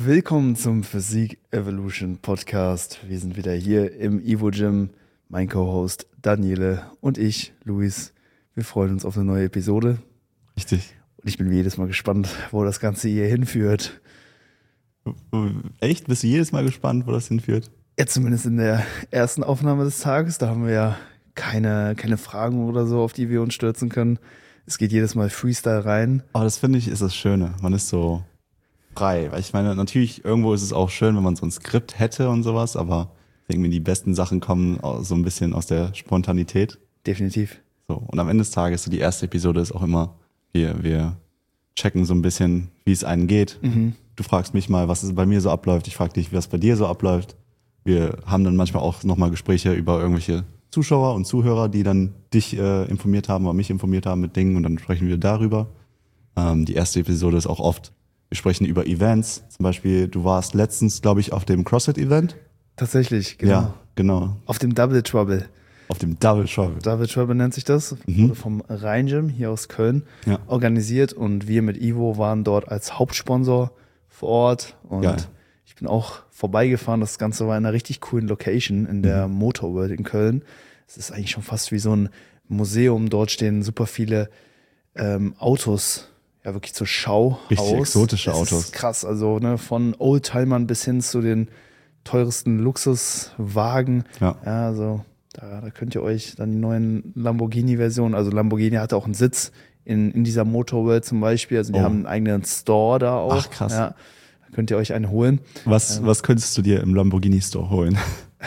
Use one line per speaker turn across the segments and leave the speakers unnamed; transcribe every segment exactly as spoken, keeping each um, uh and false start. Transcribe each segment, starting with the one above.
Willkommen zum Physik Evolution Podcast. Wir sind wieder hier im Evo Gym. Mein Co-Host Daniele und ich, Luis. Wir freuen uns auf eine neue Episode.
Richtig.
Und ich bin wie jedes Mal gespannt, wo das Ganze hier hinführt.
Echt? Bist du jedes Mal gespannt, wo das hinführt?
Ja, zumindest in der ersten Aufnahme des Tages. Da haben wir ja keine, keine Fragen oder so, auf die wir uns stürzen können. Es geht jedes Mal Freestyle rein.
Aber das finde ich ist das Schöne. Man ist so frei. Weil ich meine, natürlich, irgendwo ist es auch schön, wenn man so ein Skript hätte und sowas, aber irgendwie die besten Sachen kommen so ein bisschen aus der Spontanität.
Definitiv.
So. Und am Ende des Tages, so die erste Episode ist auch immer, wir, wir checken so ein bisschen, wie es einem geht.
Mhm.
Du fragst mich mal, was es bei mir so abläuft. Ich frage dich, was bei dir so abläuft. Wir haben dann manchmal auch nochmal Gespräche über irgendwelche Zuschauer und Zuhörer, die dann dich äh, informiert haben oder mich informiert haben mit Dingen und dann sprechen wir darüber. Ähm, die erste Episode ist auch oft, wir sprechen über Events. Zum Beispiel, du warst letztens, glaube ich, auf dem CrossFit-Event.
Tatsächlich, genau.
Ja, genau.
Auf dem Double Trouble.
Auf dem Double Trouble.
Double Trouble nennt sich das.
Mhm.
Wurde vom Rhein-Gym hier aus Köln
Ja.
organisiert und wir mit Evo waren dort als Hauptsponsor vor Ort und
Geil.
ich bin auch vorbeigefahren. Das Ganze war in einer richtig coolen Location in der
Mhm.
Motor World in Köln. Es ist eigentlich schon fast wie so ein Museum. Dort stehen super viele ähm, Autos, ja wirklich zur Schau
Richtig
aus.
exotische
Es
Autos.
ist krass, also ne, von Oldtimern bis hin zu den teuersten Luxuswagen.
Ja.
Ja, also da, da könnt ihr euch dann die neuen Lamborghini-Versionen, also Lamborghini hatte auch einen Sitz in, in dieser Motor World zum Beispiel, also die
Oh.
haben einen eigenen Store da auch.
Ach, krass.
Ja, da könnt ihr euch einen holen.
Was,
Ähm.
was könntest du dir im Lamborghini Store holen?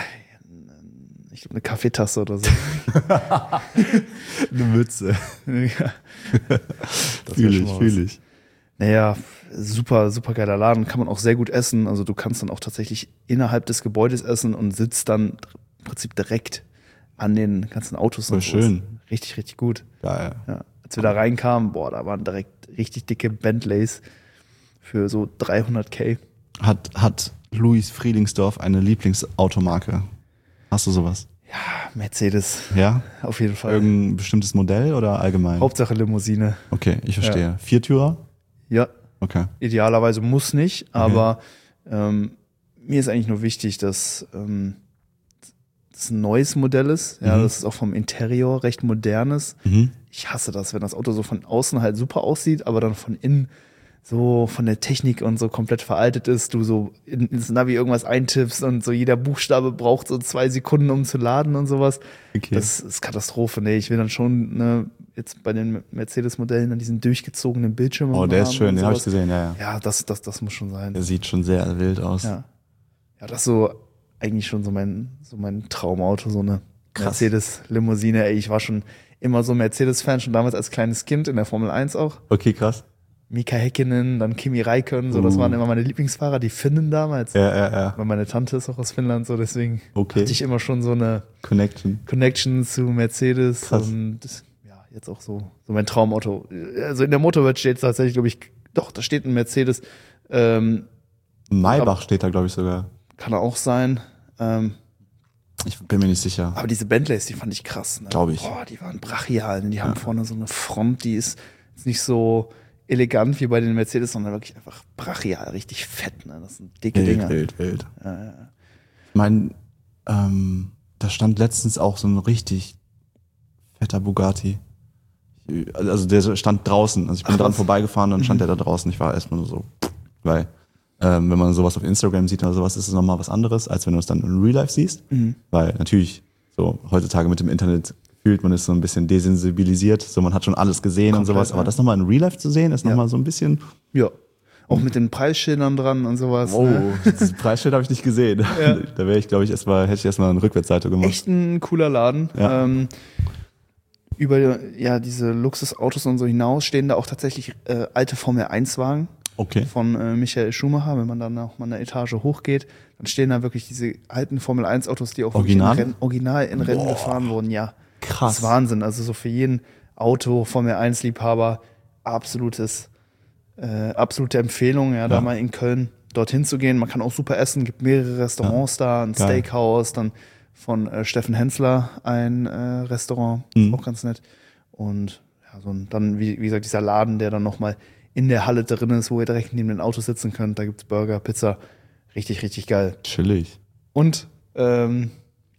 Ich glaube, eine Kaffeetasse oder so.
Eine Mütze.
Ja. Das wär
Fühl
schon
ich,
mal was.
fühl ich.
Naja, super, super geiler Laden. Kann man auch sehr gut essen. Also du kannst dann auch tatsächlich innerhalb des Gebäudes essen und sitzt dann im Prinzip direkt an den ganzen Autos.
Voll
und sowas.
schön.
Richtig, richtig gut.
Geil.
Ja. Als wir da reinkamen, boah, da waren direkt richtig dicke Bentleys für so dreihundert K.
Hat, hat Luis Friedlingsdorf eine Lieblingsautomarke? Hast du sowas?
Ja, Mercedes,
Ja?
auf jeden Fall.
Irgendein bestimmtes Modell oder allgemein?
Hauptsache Limousine.
Okay, ich verstehe. Viertürer?
Ja,
Okay.
idealerweise muss nicht, aber ähm, mir ist eigentlich nur wichtig, dass ähm, das ein neues Modell ist. Ja,
Mhm.
das ist auch vom Interieur recht modern ist.
Mhm.
Ich hasse das, wenn das Auto so von außen halt super aussieht, aber dann von innen so von der Technik und so komplett veraltet ist, du so in, ins Navi irgendwas eintippst und so jeder Buchstabe braucht so zwei Sekunden, um zu laden und sowas.
Okay.
Das ist Katastrophe. Nee, ich will dann schon ne, jetzt bei den Mercedes-Modellen dann diesen durchgezogenen Bildschirm.
Oh, der ist
haben
schön,
und
den habe ich
sowas.
gesehen, ja, ja.
Ja, das, das, das muss schon sein.
Der sieht schon sehr wild aus.
Ja. Ja, das ist so eigentlich schon so mein, so mein Traumauto, so eine
Krass.
Mercedes-Limousine. Ey, ich war schon immer so Mercedes-Fan, schon damals als kleines Kind in der Formel eins auch.
Okay, krass.
Mika Häkkinen, dann Kimi Räikkönen, so, das
Uh.
waren immer meine Lieblingsfahrer, die Finnen damals.
Ja, ja, ja.
Weil meine Tante ist auch aus Finnland, so deswegen
Okay.
hatte ich immer schon so eine
Connection.
Connection zu Mercedes
Krass.
und das, ja, jetzt auch so, so mein Traumauto. Also in der Motorwelt steht tatsächlich, glaube ich, doch, da steht ein Mercedes, ähm,
Maybach steht da, glaube ich, sogar.
kann er auch sein. Ähm,
Ich bin mir nicht sicher.
aber diese Bentleys, die fand ich krass. Ne?
Glaub ich.
Boah, die waren brachial. Die haben vorne so eine Front, die ist, ist nicht so elegant wie bei den Mercedes, sondern wirklich einfach brachial, richtig fett. Ne? Das sind dicke
Wild,
Dinger.
wild, wild.
Ja, ja, ja.
Ich meine, ähm, da stand letztens auch so ein richtig fetter Bugatti. Also der stand draußen. Also ich bin
Ach,
dran
was?
vorbeigefahren, dann stand der da draußen. Ich war erstmal nur so, weil ähm, wenn man sowas auf Instagram sieht oder sowas, ist es nochmal was anderes, als wenn du es dann in Real Life siehst.
Mhm.
Weil natürlich, so heutzutage mit dem Internet fühlt man ist so ein bisschen desensibilisiert. So, man hat schon alles gesehen und
Komplett,
sowas. Aber
ja.
das nochmal in Real Life zu sehen, ist
Ja.
nochmal so ein bisschen,
Ja. Auch mit den Preisschildern dran und sowas.
oh,
Ne?
das Preisschild habe ich nicht gesehen.
Ja.
Da wäre ich, glaube ich, erstmal, hätte ich erstmal eine Rückwärtsseite gemacht.
Echt ein cooler Laden.
Ja.
Ähm, über ja, diese Luxusautos und so hinaus stehen da auch tatsächlich äh, alte Formel eins Wagen.
Okay.
Von äh, Michael Schumacher, wenn man dann noch mal eine Etage hochgeht, dann stehen da wirklich diese alten Formel eins Autos, die auch
Original?
wirklich in Rennen, original in Rennen
Boah.
gefahren wurden. Ja,
Krass.
das ist Wahnsinn. Also so für jeden Auto Formel eins Liebhaber absolutes, äh, absolute Empfehlung, ja, da
Ja.
mal in Köln dorthin zu gehen. Man kann auch super essen, gibt mehrere Restaurants da, ein
Geil.
Steakhouse, dann von äh, Steffen Hensler ein äh, Restaurant,
Mhm.
auch ganz nett. Und ja, so ein, dann, wie, wie gesagt, dieser Laden, der dann nochmal in der Halle drin ist, wo ihr direkt neben den Autos sitzen könnt. Da gibt's Burger, Pizza. Richtig, richtig geil.
Chillig.
Und ähm,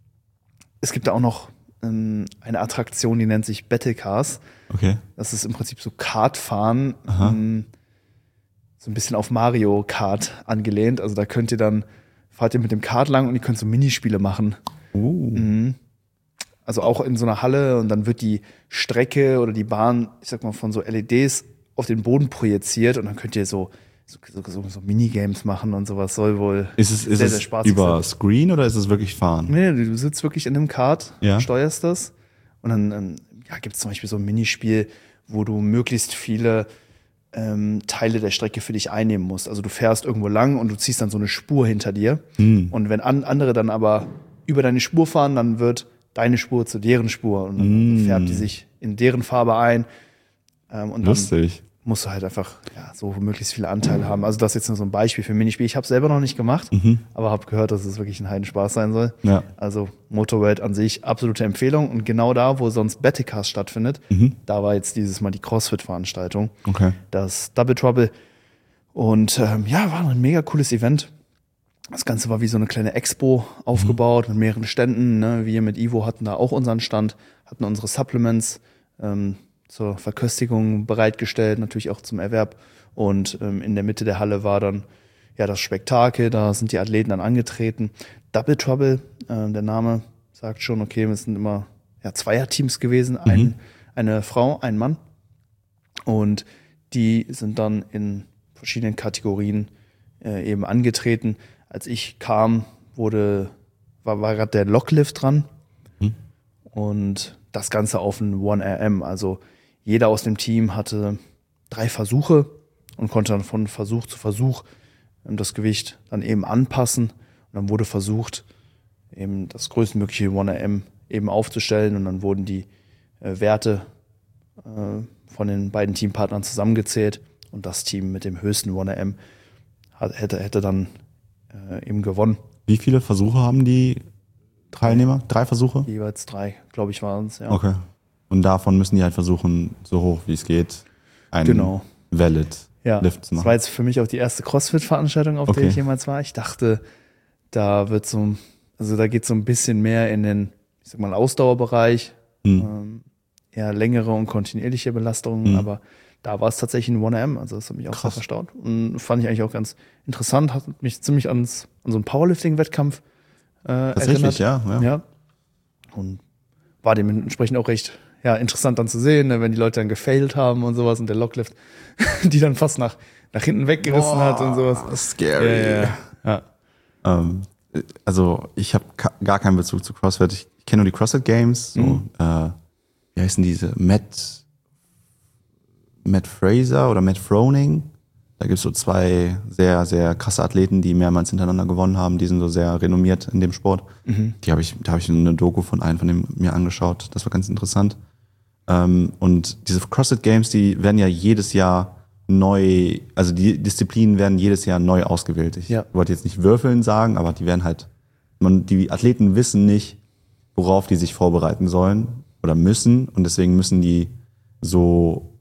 es gibt da auch noch ähm, eine Attraktion, die nennt sich Battle Cars.
Okay.
Das ist im Prinzip so Kartfahren, ähm, so ein bisschen auf Mario Kart angelehnt. Also da könnt ihr dann, fahrt ihr mit dem Kart lang und ihr könnt so Minispiele machen.
Uh.
Mhm. Also auch in so einer Halle, und dann wird die Strecke oder die Bahn, ich sag mal, von so L E Ds auf den Boden projiziert, und dann könnt ihr so So, so, so Minigames machen und sowas. Soll wohl
Ist es, ist
sehr,
es
sehr spaßig
über
sein.
Screen oder ist es wirklich fahren?
Nee, du sitzt wirklich in einem Kart,
Ja.
steuerst das, und dann ähm, ja, gibt es zum Beispiel so ein Minispiel, wo du möglichst viele ähm, Teile der Strecke für dich einnehmen musst. Also du fährst irgendwo lang und du ziehst dann so eine Spur hinter dir.
Hm.
Und wenn an, andere dann aber über deine Spur fahren, dann wird deine Spur zu deren Spur, und dann
Hm.
färbt die sich in deren Farbe ein. Ähm, und dann
Lustig.
musst du halt einfach ja, so möglichst viele Anteile haben. Also das ist jetzt nur so ein Beispiel für ein Minispiel. Ich habe es selber noch nicht gemacht,
Mhm.
aber habe gehört, dass es wirklich ein Heidenspaß sein soll.
Ja.
Also Motorrad an sich, absolute Empfehlung. Und genau da, wo sonst Battlecast stattfindet,
Mhm.
da war jetzt dieses Mal die CrossFit-Veranstaltung,
Okay.
das Double Trouble. Und ähm, ja, war ein mega cooles Event. Das Ganze war wie so eine kleine Expo aufgebaut mit mehreren Ständen. Ne? Wir mit Ivo hatten da auch unseren Stand, hatten unsere Supplements ähm, zur Verköstigung bereitgestellt, natürlich auch zum Erwerb. Und ähm, in der Mitte der Halle war dann ja das Spektakel, da sind die Athleten dann angetreten. Double Trouble, äh, der Name sagt schon, okay, wir sind immer ja, Zweierteams gewesen, ein,
Mhm.
eine Frau, ein Mann. Und die sind dann in verschiedenen Kategorien äh, eben angetreten. Als ich kam, wurde, war, war gerade der Locklift dran.
Mhm.
Und das Ganze auf ein one R M. Also jeder aus dem Team hatte drei Versuche und konnte dann von Versuch zu Versuch ähm, das Gewicht dann eben anpassen. Und dann wurde versucht, eben das größtmögliche one R M eben aufzustellen. Und dann wurden die äh, Werte äh, von den beiden Teampartnern zusammengezählt. Und das Team mit dem höchsten one R M hat, hätte, hätte dann äh, eben gewonnen.
Wie viele Versuche haben die Teilnehmer? Drei Versuche?
Jeweils drei, glaube ich, waren es. Ja.
Okay. Und davon müssen die halt versuchen, so hoch wie es geht, einen
Genau.
Valid
Ja,
Lift zu
das
machen.
war jetzt für mich auch die erste CrossFit-Veranstaltung, auf
Okay.
der ich jemals war. Ich dachte, da wird so, also da geht so ein bisschen mehr in den, ich sag mal, Ausdauerbereich,
Hm.
ähm, eher längere und kontinuierliche Belastungen,
Mhm.
aber da war es tatsächlich ein one R M, also das hat mich auch
Krass.
sehr verstaut. Und fand ich eigentlich auch ganz interessant, hat mich ziemlich ans, an so einen Powerlifting-Wettkampf äh,
Tatsächlich,
erinnert.
ja. ja.
Ja. Und war dementsprechend auch recht ja, interessant dann zu sehen, ne, wenn die Leute dann gefailt haben und sowas und der Locklift die dann fast nach, nach hinten weggerissen hat und sowas.
Scary.
Ja, ja, ja.
Ähm, also ich habe gar keinen Bezug zu CrossFit. Ich kenne nur die CrossFit Games. So,
Mhm.
äh, wie heißen diese? Matt, Matt Fraser oder Matt Froning. Da gibt es so zwei sehr, sehr krasse Athleten, die mehrmals hintereinander gewonnen haben. Die sind so sehr renommiert in dem Sport.
Mhm.
Die habe ich, da habe ich eine Doku von einem von dem mir angeschaut. Das war ganz interessant. Ähm, und diese CrossFit Games, die werden ja jedes Jahr neu, also die Disziplinen werden jedes Jahr neu ausgewählt. Ich
Ja.
wollte jetzt nicht würfeln sagen, aber die werden halt, man, die Athleten wissen nicht, worauf die sich vorbereiten sollen oder müssen, und deswegen müssen die so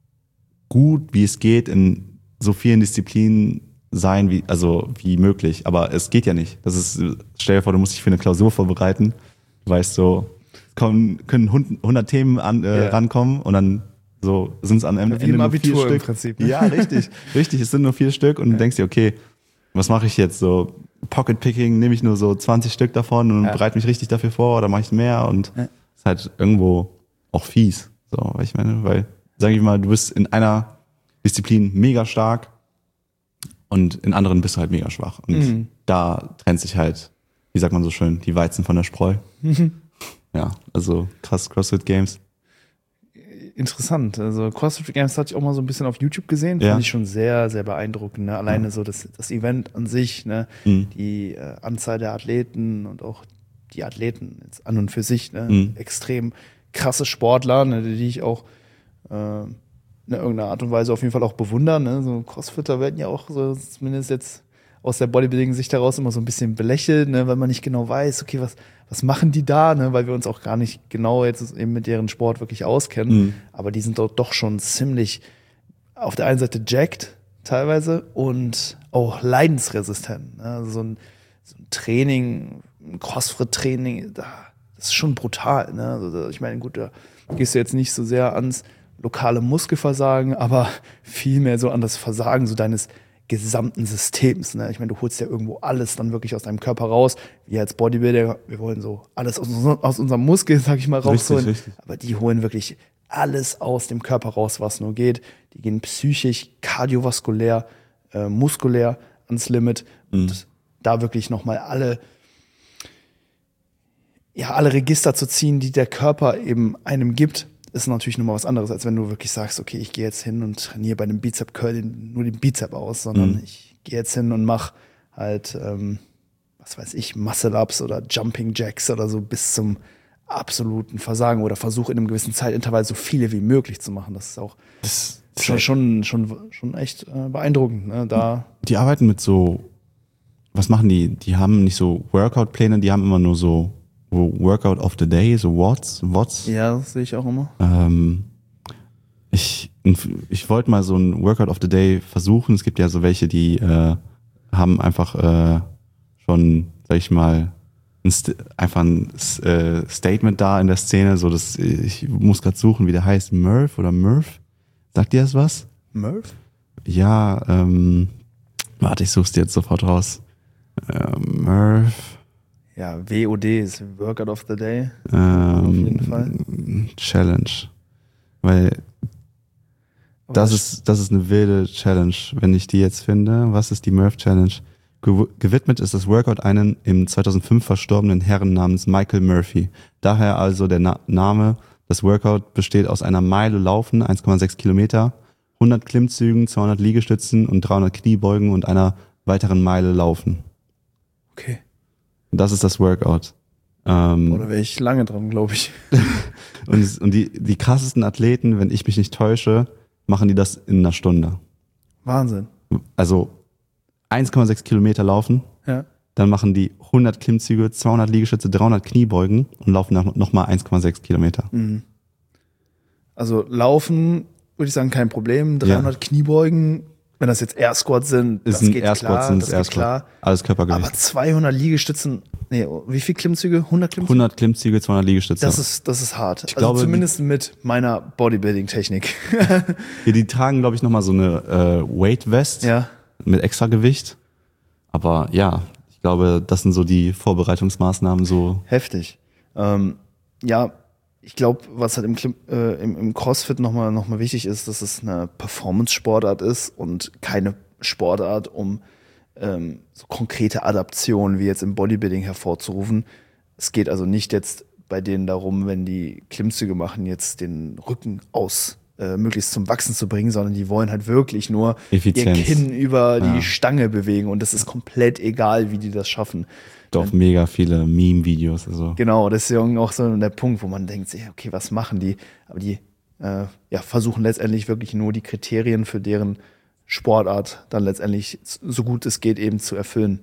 gut wie es geht in so vielen Disziplinen sein, wie, also wie möglich. Aber es geht ja nicht. Das ist, stell dir vor, du musst dich für eine Klausur vorbereiten. Du weißt so, kommen, können hundert Themen an, äh,
Ja.
rankommen, und dann so sind es am Ende
Wie im
nur
Abitur
vier
im
Stück.
Prinzip, ne?
Ja, richtig. Richtig, es sind nur vier Stück, und du denkst dir, okay, was mache ich jetzt? So Pocket Picking, nehme ich nur so zwanzig Stück davon und
Ja.
bereite mich richtig dafür vor, oder mache ich mehr? Und
Ja.
ist halt irgendwo auch fies. So, weil ich meine, weil, sag ich mal, du bist in einer Disziplin mega stark und in anderen bist du halt mega schwach. Und
Mhm.
da trennt sich halt, wie sagt man so schön, die Weizen von der Spreu. Ja, also krass, CrossFit Games.
Interessant. Also CrossFit Games hatte ich auch mal so ein bisschen auf YouTube gesehen.
Ja.
Fand ich schon sehr, sehr beeindruckend. Ne? Alleine so das, das Event an sich, ne?
Mhm.
Die äh, Anzahl der Athleten und auch die Athleten jetzt an und für sich, ne?
Mhm.
Extrem krasse Sportler, ne? Die ich auch äh, in irgendeiner Art und Weise auf jeden Fall auch bewundern. Ne? So Crossfitter werden ja auch so zumindest jetzt aus der Bodybuilding-Sicht heraus immer so ein bisschen belächelt, ne? Weil man nicht genau weiß, okay, was, was machen die da, ne? Weil wir uns auch gar nicht genau jetzt eben mit deren Sport wirklich auskennen.
Mhm.
Aber die sind doch, doch schon ziemlich auf der einen Seite jacked teilweise und auch leidensresistent. Ne? Also so ein, so ein Training, ein Crossfit-Training, das ist schon brutal. Ne? Also ich meine, gut, da gehst du jetzt nicht so sehr ans lokale Muskelversagen, aber vielmehr so an das Versagen so deines gesamten Systems. Ne? Ich meine, du holst ja irgendwo alles dann wirklich aus deinem Körper raus. Wir als Bodybuilder, wir wollen so alles aus, aus unserem Muskel, sag ich mal, rausholen.
Richtig, richtig.
Aber die holen wirklich alles aus dem Körper raus, was nur geht. Die gehen psychisch, kardiovaskulär, äh, muskulär ans Limit.
Mhm.
Und da wirklich nochmal alle, ja, alle Register zu ziehen, die der Körper eben einem gibt, ist natürlich nochmal was anderes, als wenn du wirklich sagst, okay, ich gehe jetzt hin und trainiere bei einem Bizep Curl nur den Bizep aus, sondern
Mhm.
ich gehe jetzt hin und mache halt, ähm, was weiß ich, Muscle-Ups oder Jumping Jacks oder so bis zum absoluten Versagen oder versuche in einem gewissen Zeitintervall so viele wie möglich zu machen. Das ist auch
Das,
schon, schon, schon, schon echt äh, beeindruckend. Ne? Da,
die arbeiten mit so, was machen die? Die haben nicht so Workout-Pläne, die haben immer nur so Workout of the Day, so Watts, Watts.
ja, das sehe ich auch immer.
Ähm, ich ich wollte mal so ein Workout of the Day versuchen. Es gibt ja so welche, die äh, haben einfach äh, schon, sag ich mal, ein St- einfach ein äh, Statement da in der Szene. So, dass ich muss gerade suchen, wie der heißt, Murph oder Murph. Sagt dir das was?
Murph?
Ja, ähm, warte, ich such's dir jetzt sofort raus. Äh, Murph.
Ja, W O D ist Workout of the Day.
Ähm,
Auf jeden Fall.
Challenge. Weil das ist, das ist eine wilde Challenge, wenn ich die jetzt finde. Was ist die Murph Challenge? Gew- gewidmet ist das Workout einem im zweitausendfünf verstorbenen Herren namens Michael Murphy. Daher also der Na- Name. Das Workout besteht aus einer Meile Laufen, eins Komma sechs Kilometer, hundert Klimmzügen, zweihundert Liegestützen und dreihundert Kniebeugen und einer weiteren Meile Laufen.
Okay.
Das ist das Workout. Ähm,
Oder wäre ich lange dran, glaube ich.
und und die, die krassesten Athleten, wenn ich mich nicht täusche, machen die das in einer Stunde.
Wahnsinn.
Also eins Komma sechs Kilometer laufen,
Ja.
dann machen die hundert Klimmzüge, zweihundert Liegestütze, dreihundert Kniebeugen und laufen dann nochmal eins Komma sechs Kilometer.
Mhm. Also laufen, würde ich sagen, kein Problem. dreihundert Kniebeugen, wenn das jetzt Air Squats sind,
Ist
das
ein
geht
Air
klar,
Squats, sind
das
Air
geht klar.
Squats. Alles Körpergewicht.
Aber zweihundert Liegestützen, nee, wie viel Klimmzüge? hundert Klimmzüge?
hundert Klimmzüge, zweihundert Liegestütze.
Das ist, das ist hart.
Ich
also
glaube,
zumindest mit meiner Bodybuilding-Technik.
Ja, die tragen, glaube ich, nochmal so eine äh, Weight Vest
Ja.
mit extra Gewicht. Aber ja, ich glaube, das sind so die Vorbereitungsmaßnahmen so.
Heftig. Ähm, ja, ich glaube, was halt im, Klim- äh, im, im CrossFit nochmal noch mal wichtig ist, dass es eine Performance-Sportart ist und keine Sportart, um ähm, so konkrete Adaptionen wie jetzt im Bodybuilding hervorzurufen. Es geht also nicht jetzt bei denen darum, wenn die Klimmzüge machen, jetzt den Rücken aus äh, möglichst zum Wachsen zu bringen, sondern die wollen halt wirklich nur
Effizienz.
ihr Kinn über
Ja.
die Stange bewegen und das ist komplett egal, wie die das schaffen.
Doch mega viele Meme-Videos. Also.
Genau, das ist ja auch so der Punkt, wo man denkt, sich, okay, was machen die? Aber die äh, ja, versuchen letztendlich wirklich nur die Kriterien für deren Sportart dann letztendlich so gut es geht eben zu erfüllen.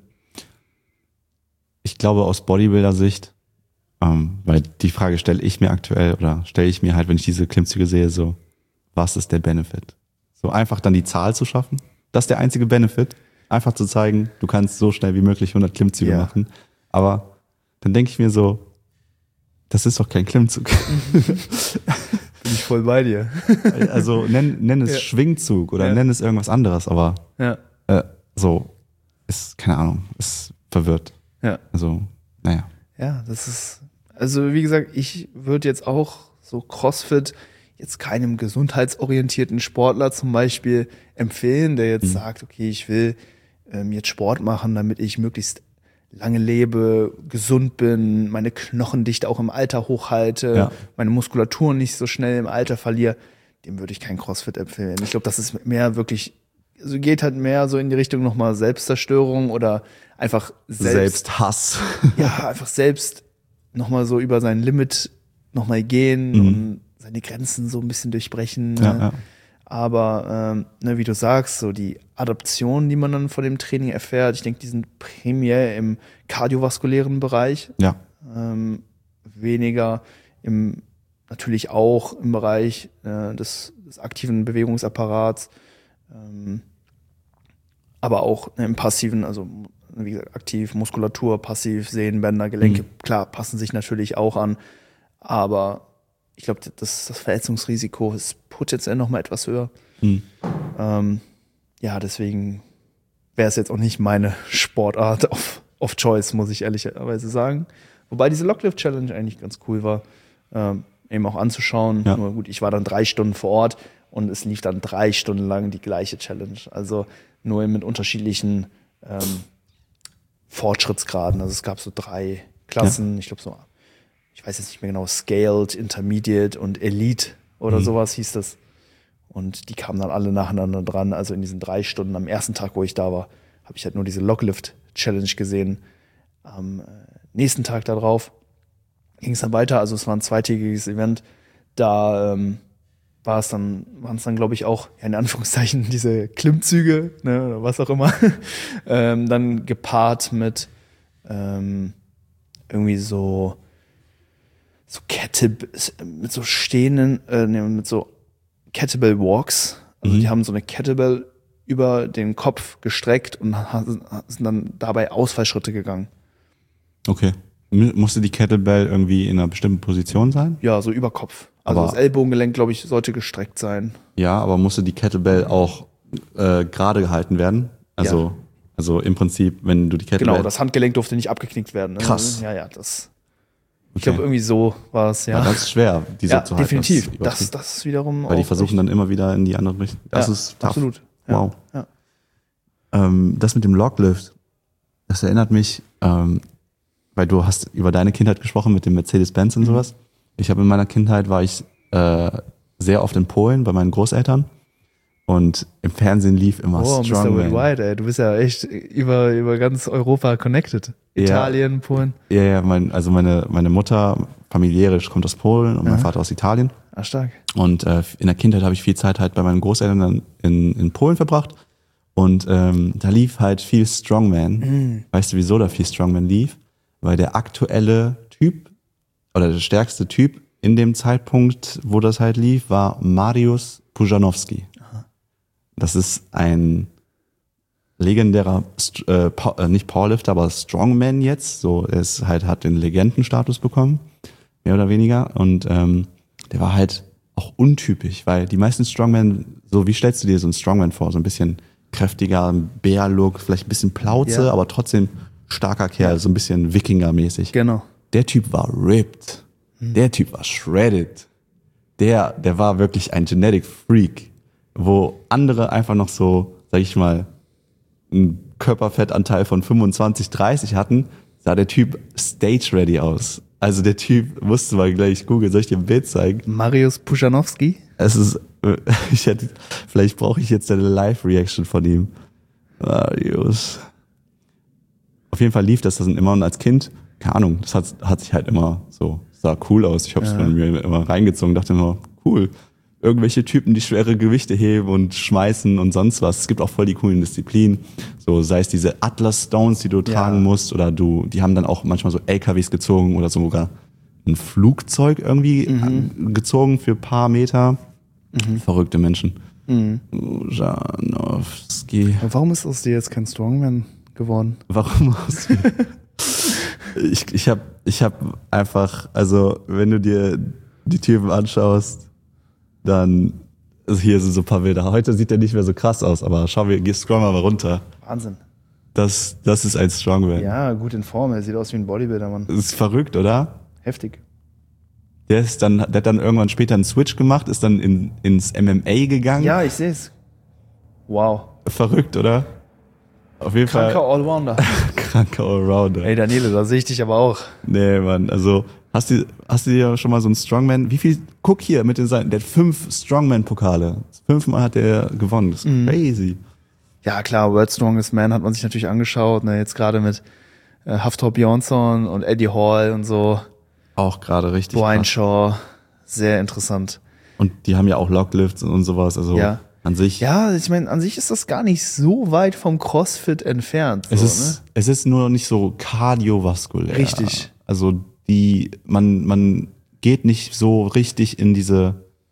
Ich glaube aus Bodybuilder-Sicht, ähm, weil die Frage stelle ich mir aktuell oder stelle ich mir halt, wenn ich diese Klimmzüge sehe, so, was ist der Benefit? So einfach dann die Zahl zu schaffen, das ist der einzige Benefit. Einfach zu zeigen, du kannst so schnell wie möglich hundert Klimmzüge
Ja.
machen. Aber dann denke ich mir so, das ist doch kein Klimmzug.
Bin ich voll bei dir.
Also nenn, nenn es
Ja.
Schwingzug oder
Ja.
nenn es irgendwas anderes, aber
Ja,
äh, so ist, keine Ahnung, ist verwirrt.
ja.
Also, naja.
Ja, das ist, also wie gesagt, ich würde jetzt auch so CrossFit jetzt keinem gesundheitsorientierten Sportler zum Beispiel empfehlen, der jetzt
Mhm.
sagt, okay, ich will ähm, jetzt Sport machen, damit ich möglichst lange lebe, gesund bin, meine Knochendichte auch im Alter hochhalte,
Ja.
meine Muskulatur nicht so schnell im Alter verliere. Dem würde ich kein CrossFit empfehlen. Ich glaube, das ist mehr wirklich, also geht halt mehr so in die Richtung nochmal Selbstzerstörung oder einfach selbst,
Selbsthass.
ja, einfach selbst nochmal so über sein Limit nochmal gehen
Mhm.
und seine Grenzen so ein bisschen durchbrechen.
Ja,
ne?
ja.
Aber ähm, ne, wie du sagst, so die Adaptionen, die man dann von dem Training erfährt, ich denke, die sind primär im kardiovaskulären Bereich,
Ja.
ähm, weniger im, natürlich auch im Bereich äh, des, des aktiven Bewegungsapparats. Ähm, aber auch ne, im Passiven, also wie gesagt, aktiv, Muskulatur, passiv, Sehnenbänder, Gelenke, mhm. klar, passen sich natürlich auch an. Aber ich glaube, das, das Verletzungsrisiko ist potenziell noch mal etwas höher. Mhm. Ähm, ja, deswegen wäre es jetzt auch nicht meine Sportart of, of Choice, muss ich ehrlicherweise sagen. Wobei diese Locklift Challenge eigentlich ganz cool war, ähm, eben auch anzuschauen. Ja. Nur gut, ich war dann drei Stunden vor Ort und es lief dann drei Stunden lang die gleiche Challenge. Also nur mit unterschiedlichen ähm, Fortschrittsgraden. Also es gab so drei Klassen, ja. ich glaube so, ich weiß jetzt nicht mehr genau, Scaled, Intermediate und Elite oder mhm. sowas hieß das. Und die kamen dann alle nacheinander dran. Also in diesen drei Stunden, am ersten Tag, wo ich da war, habe ich halt nur diese Locklift-Challenge gesehen. Am nächsten Tag darauf ging es dann weiter. Also es war ein zweitägiges Event. Da ähm, war es dann, waren es dann, glaube ich, auch, ja, in Anführungszeichen, diese Klimmzüge, ne, oder was auch immer. ähm, dann gepaart mit ähm, irgendwie so, so Kette, mit so stehenden, äh, ne, mit so Kettlebell Walks. Also mhm. die haben so eine Kettlebell über den Kopf gestreckt und sind dann dabei Ausfallschritte gegangen.
Okay. Musste die Kettlebell irgendwie in einer bestimmten Position sein?
Ja, so über Kopf. Also aber das Ellbogengelenk, glaube ich, sollte gestreckt sein.
Ja, aber musste die Kettlebell auch äh, gerade gehalten werden? Also, ja. also im Prinzip, wenn du die Kettlebell...
Genau, das Handgelenk durfte nicht abgeknickt werden. Ne?
Krass.
Ja, ja, das... Ich okay. glaube, irgendwie so war es, ja.
ja. Das ist schwer, die so
ja,
zu halten.
Definitiv. Das, das, das ist wiederum
Weil die versuchen echt. Dann immer wieder in die andere Richtung. Das
ja,
ist tough.
Absolut.
Wow.
Ja.
Ähm, das mit dem Locklift, das erinnert mich, ähm, weil du hast über deine Kindheit gesprochen mit dem Mercedes-Benz und mhm. sowas. Ich habe in meiner Kindheit, war ich äh, sehr oft in Polen bei meinen Großeltern. Und im Fernsehen lief immer
oh,
Strongman.
Mister Worldwide, ey. Du bist ja echt über, über ganz Europa connected. Italien,
ja,
Polen.
Ja, ja, mein, also meine, meine Mutter familiärisch kommt aus Polen und ja. mein Vater aus Italien.
Ah, stark.
Und äh, in der Kindheit habe ich viel Zeit halt bei meinen Großeltern in, in Polen verbracht. Und ähm, da lief halt viel Strongman. Mhm. Weißt du, wieso da viel Strongman lief? Weil der aktuelle Typ oder der stärkste Typ in dem Zeitpunkt, wo das halt lief, war Mariusz Pudzianowski. Das ist ein legendärer, äh, nicht Powerlifter, aber Strongman jetzt. So, er ist halt, hat den Legendenstatus bekommen, mehr oder weniger. Und ähm, der war halt auch untypisch, weil die meisten Strongmen, so wie stellst du dir so einen Strongman vor? So ein bisschen kräftiger, Bär-Look, vielleicht ein bisschen Plauze, ja. aber trotzdem starker Kerl, ja. so ein bisschen Wikinger-mäßig.
Genau.
Der Typ war ripped. Hm. Der Typ war shredded. Der, der war wirklich ein Genetic Freak. Wo andere einfach noch so, sag ich mal, einen Körperfettanteil von fünfundzwanzig, dreißig hatten, sah der Typ stage-ready aus. Also der Typ, musst du mal gleich googeln, soll ich dir ein Bild zeigen?
Mariusz Pudzianowski?
Es ist, ich hätte, vielleicht brauche ich jetzt eine Live-Reaction von ihm. Mariusz. Auf jeden Fall lief das dann immer und als Kind, keine Ahnung, das hat, hat sich halt immer so, sah cool aus. Ich habe es ja. von mir immer reingezogen, dachte immer, cool. Irgendwelche Typen, die schwere Gewichte heben und schmeißen und sonst was. Es gibt auch voll die coolen Disziplinen. So, sei es diese Atlas Stones, die du tragen ja. musst, oder du, die haben dann auch manchmal so L K Ws gezogen oder sogar ein Flugzeug irgendwie mhm. gezogen für ein paar Meter. Mhm. Verrückte Menschen. Mhm. Pudzianowski.
Warum ist aus dir jetzt kein Strongman geworden?
Warum aus dir? ich ich habe ich hab einfach, also wenn du dir die Typen anschaust, dann, also hier sind so ein paar Bilder. Heute sieht der nicht mehr so krass aus, aber schau, wir scrollen mal runter.
Wahnsinn.
Das, das ist ein Strongman.
Ja, gut in Form. Er sieht aus wie ein Bodybuilder, Mann.
Das ist verrückt, oder?
Heftig.
Der ist dann, der hat dann irgendwann später einen Switch gemacht, ist dann in, ins M M A gegangen.
Ja, ich sehe es. Wow.
Verrückt, oder? Auf jeden
Kranker
Fall.
Allrounder.
Kranker Allrounder.
Ey, Daniele, da sehe ich dich aber auch.
Nee, Mann, also hast du, hast du dir schon mal so einen Strongman, wie viel, guck hier mit den Seiten, der hat fünf Strongman-Pokale. Fünfmal hat er gewonnen, das ist mhm. crazy.
Ja, klar, World Strongest Man hat man sich natürlich angeschaut, ne, jetzt gerade mit äh, Hafthor Bjornsson und Eddie Hall und so.
Auch gerade richtig.
Brian Shaw, sehr interessant.
Und die haben ja auch Locklifts und sowas, also
ja.
an sich.
Ja, ich meine, an sich ist das gar nicht so weit vom CrossFit entfernt. So,
es ist,
ne?
es ist nur nicht so kardiovaskulär.
Richtig.
Also die, man, man geht nicht so richtig in diese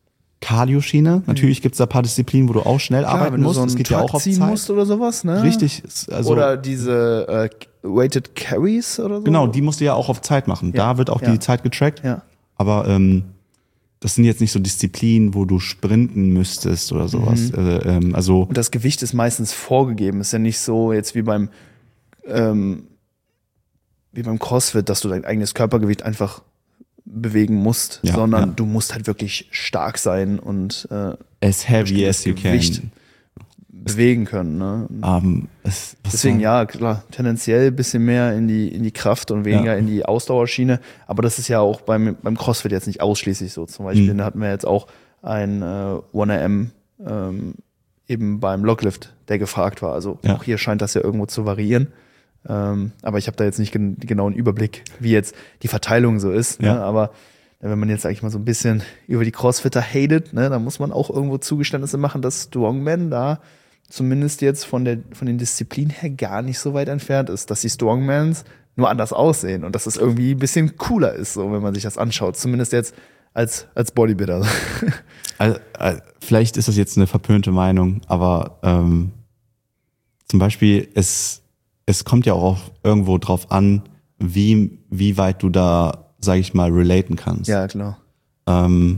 Cardio-Schiene. Natürlich gibt's da ein paar Disziplinen, wo du auch schnell
Klar,
arbeiten
wenn du
musst.
so einen
Das geht ja
Truck
auch auf
ziehen
Zeit.
musst oder sowas, ne?
Richtig. Also,
oder diese äh, Weighted Carries oder so.
genau, die musst du ja auch auf Zeit machen.
Ja,
Da wird auch
ja.
die Zeit getrackt.
Ja.
Aber ähm, das sind jetzt nicht so Disziplinen, wo du sprinten müsstest oder sowas.
Mhm.
Äh, ähm, also
Und das Gewicht ist meistens vorgegeben. Ist ja nicht so jetzt wie beim ähm, wie beim CrossFit, dass du dein eigenes Körpergewicht einfach bewegen musst,
Ja,
sondern
ja.
du musst halt wirklich stark sein und äh,
as heavy as you
Gewicht
can.
bewegen können. Ne?
Ähm, es, was
Deswegen
war-
ja, klar, tendenziell ein bisschen mehr in die, in die Kraft und weniger
Ja.
in die Ausdauerschiene. Aber das ist ja auch beim, beim CrossFit jetzt nicht ausschließlich so. Zum Beispiel
Mhm.
da hatten wir jetzt auch ein äh, one A M ähm, eben beim Locklift, der gefragt war. Also
Ja.
auch hier scheint das ja irgendwo zu variieren. Ähm, aber ich habe da jetzt nicht gen den genauen Überblick, wie jetzt die Verteilung so ist.
Ja.
Ne? Aber wenn man jetzt eigentlich mal so ein bisschen über die Crossfitter hatet, ne, dann muss man auch irgendwo Zugeständnisse machen, dass Strongman da zumindest jetzt von der von den Disziplinen her gar nicht so weit entfernt ist, dass die Strongmans nur anders aussehen und dass es irgendwie ein bisschen cooler ist, so wenn man sich das anschaut. Zumindest jetzt als als Bodybuilder.
Also, äh, vielleicht ist das jetzt eine verpönte Meinung, aber ähm, zum Beispiel, es, es kommt ja auch irgendwo drauf an, wie, wie weit du da, sag ich mal, relaten kannst.
Ja, klar.
Ähm,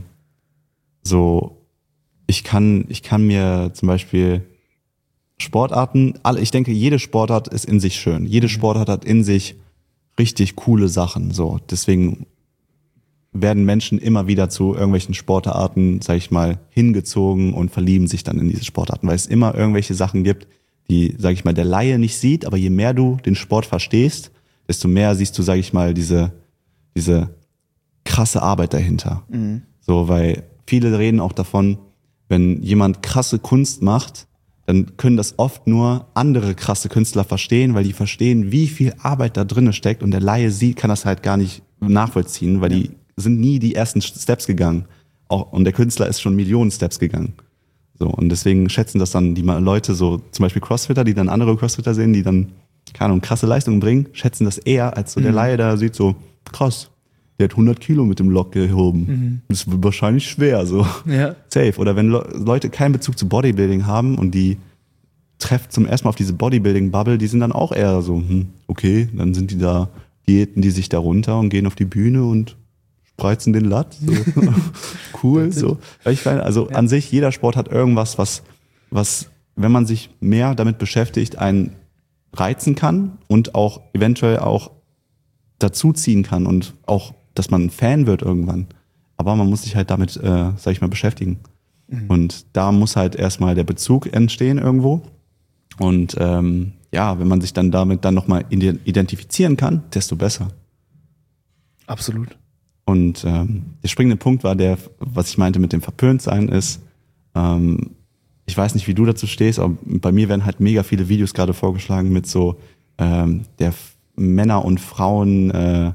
so, ich kann, ich kann mir zum Beispiel Sportarten, alle, ich denke, jede Sportart ist in sich schön. Jede Sportart hat in sich richtig coole Sachen. So, deswegen werden Menschen immer wieder zu irgendwelchen Sportarten, sag ich mal, hingezogen und verlieben sich dann in diese Sportarten, weil es immer irgendwelche Sachen gibt, die, sag ich mal, der Laie nicht sieht, aber je mehr du den Sport verstehst, desto mehr siehst du, sag ich mal, diese, diese krasse Arbeit dahinter.
Mhm.
So, weil viele reden auch davon, wenn jemand krasse Kunst macht, dann können das oft nur andere krasse Künstler verstehen, weil die verstehen, wie viel Arbeit da drinne steckt und der Laie sieht, kann das halt gar nicht nachvollziehen, weil
Ja.
die sind nie die ersten Steps gegangen. Auch, und der Künstler ist schon Millionen Steps gegangen. So, und deswegen schätzen das dann die Leute, so zum Beispiel Crossfitter, die dann andere Crossfitter sehen, die dann, keine Ahnung, krasse Leistungen bringen, schätzen das eher, als so der
Mhm.
Laie, der sieht so, krass, der hat hundert Kilo mit dem Lock gehoben.
Mhm.
Das wird wahrscheinlich schwer, so.
Ja.
Safe. Oder wenn Le Leute keinen Bezug zu Bodybuilding haben und die treffen zum ersten Mal auf diese Bodybuilding-Bubble, die sind dann auch eher so, hm, okay, dann sind die da, diäten die sich da runter und gehen auf die Bühne und spreizen den Latt. So. Cool, so. Weil ich meine, also
Ja.
an sich, jeder Sport hat irgendwas, was, was, wenn man sich mehr damit beschäftigt, einen reizen kann und auch eventuell auch dazuziehen kann und auch, dass man ein Fan wird irgendwann. Aber man muss sich halt damit, äh, sag ich mal, beschäftigen.
Mhm.
Und da muss halt erstmal der Bezug entstehen irgendwo. Und ähm, ja, wenn man sich dann damit dann nochmal identifizieren kann, desto besser.
Absolut.
Und ähm, der springende Punkt war der, was ich meinte mit dem Verpöntsein ist, ähm, ich weiß nicht, wie du dazu stehst, aber bei mir werden halt mega viele Videos gerade vorgeschlagen mit so ähm, der F- Männer und Frauen äh,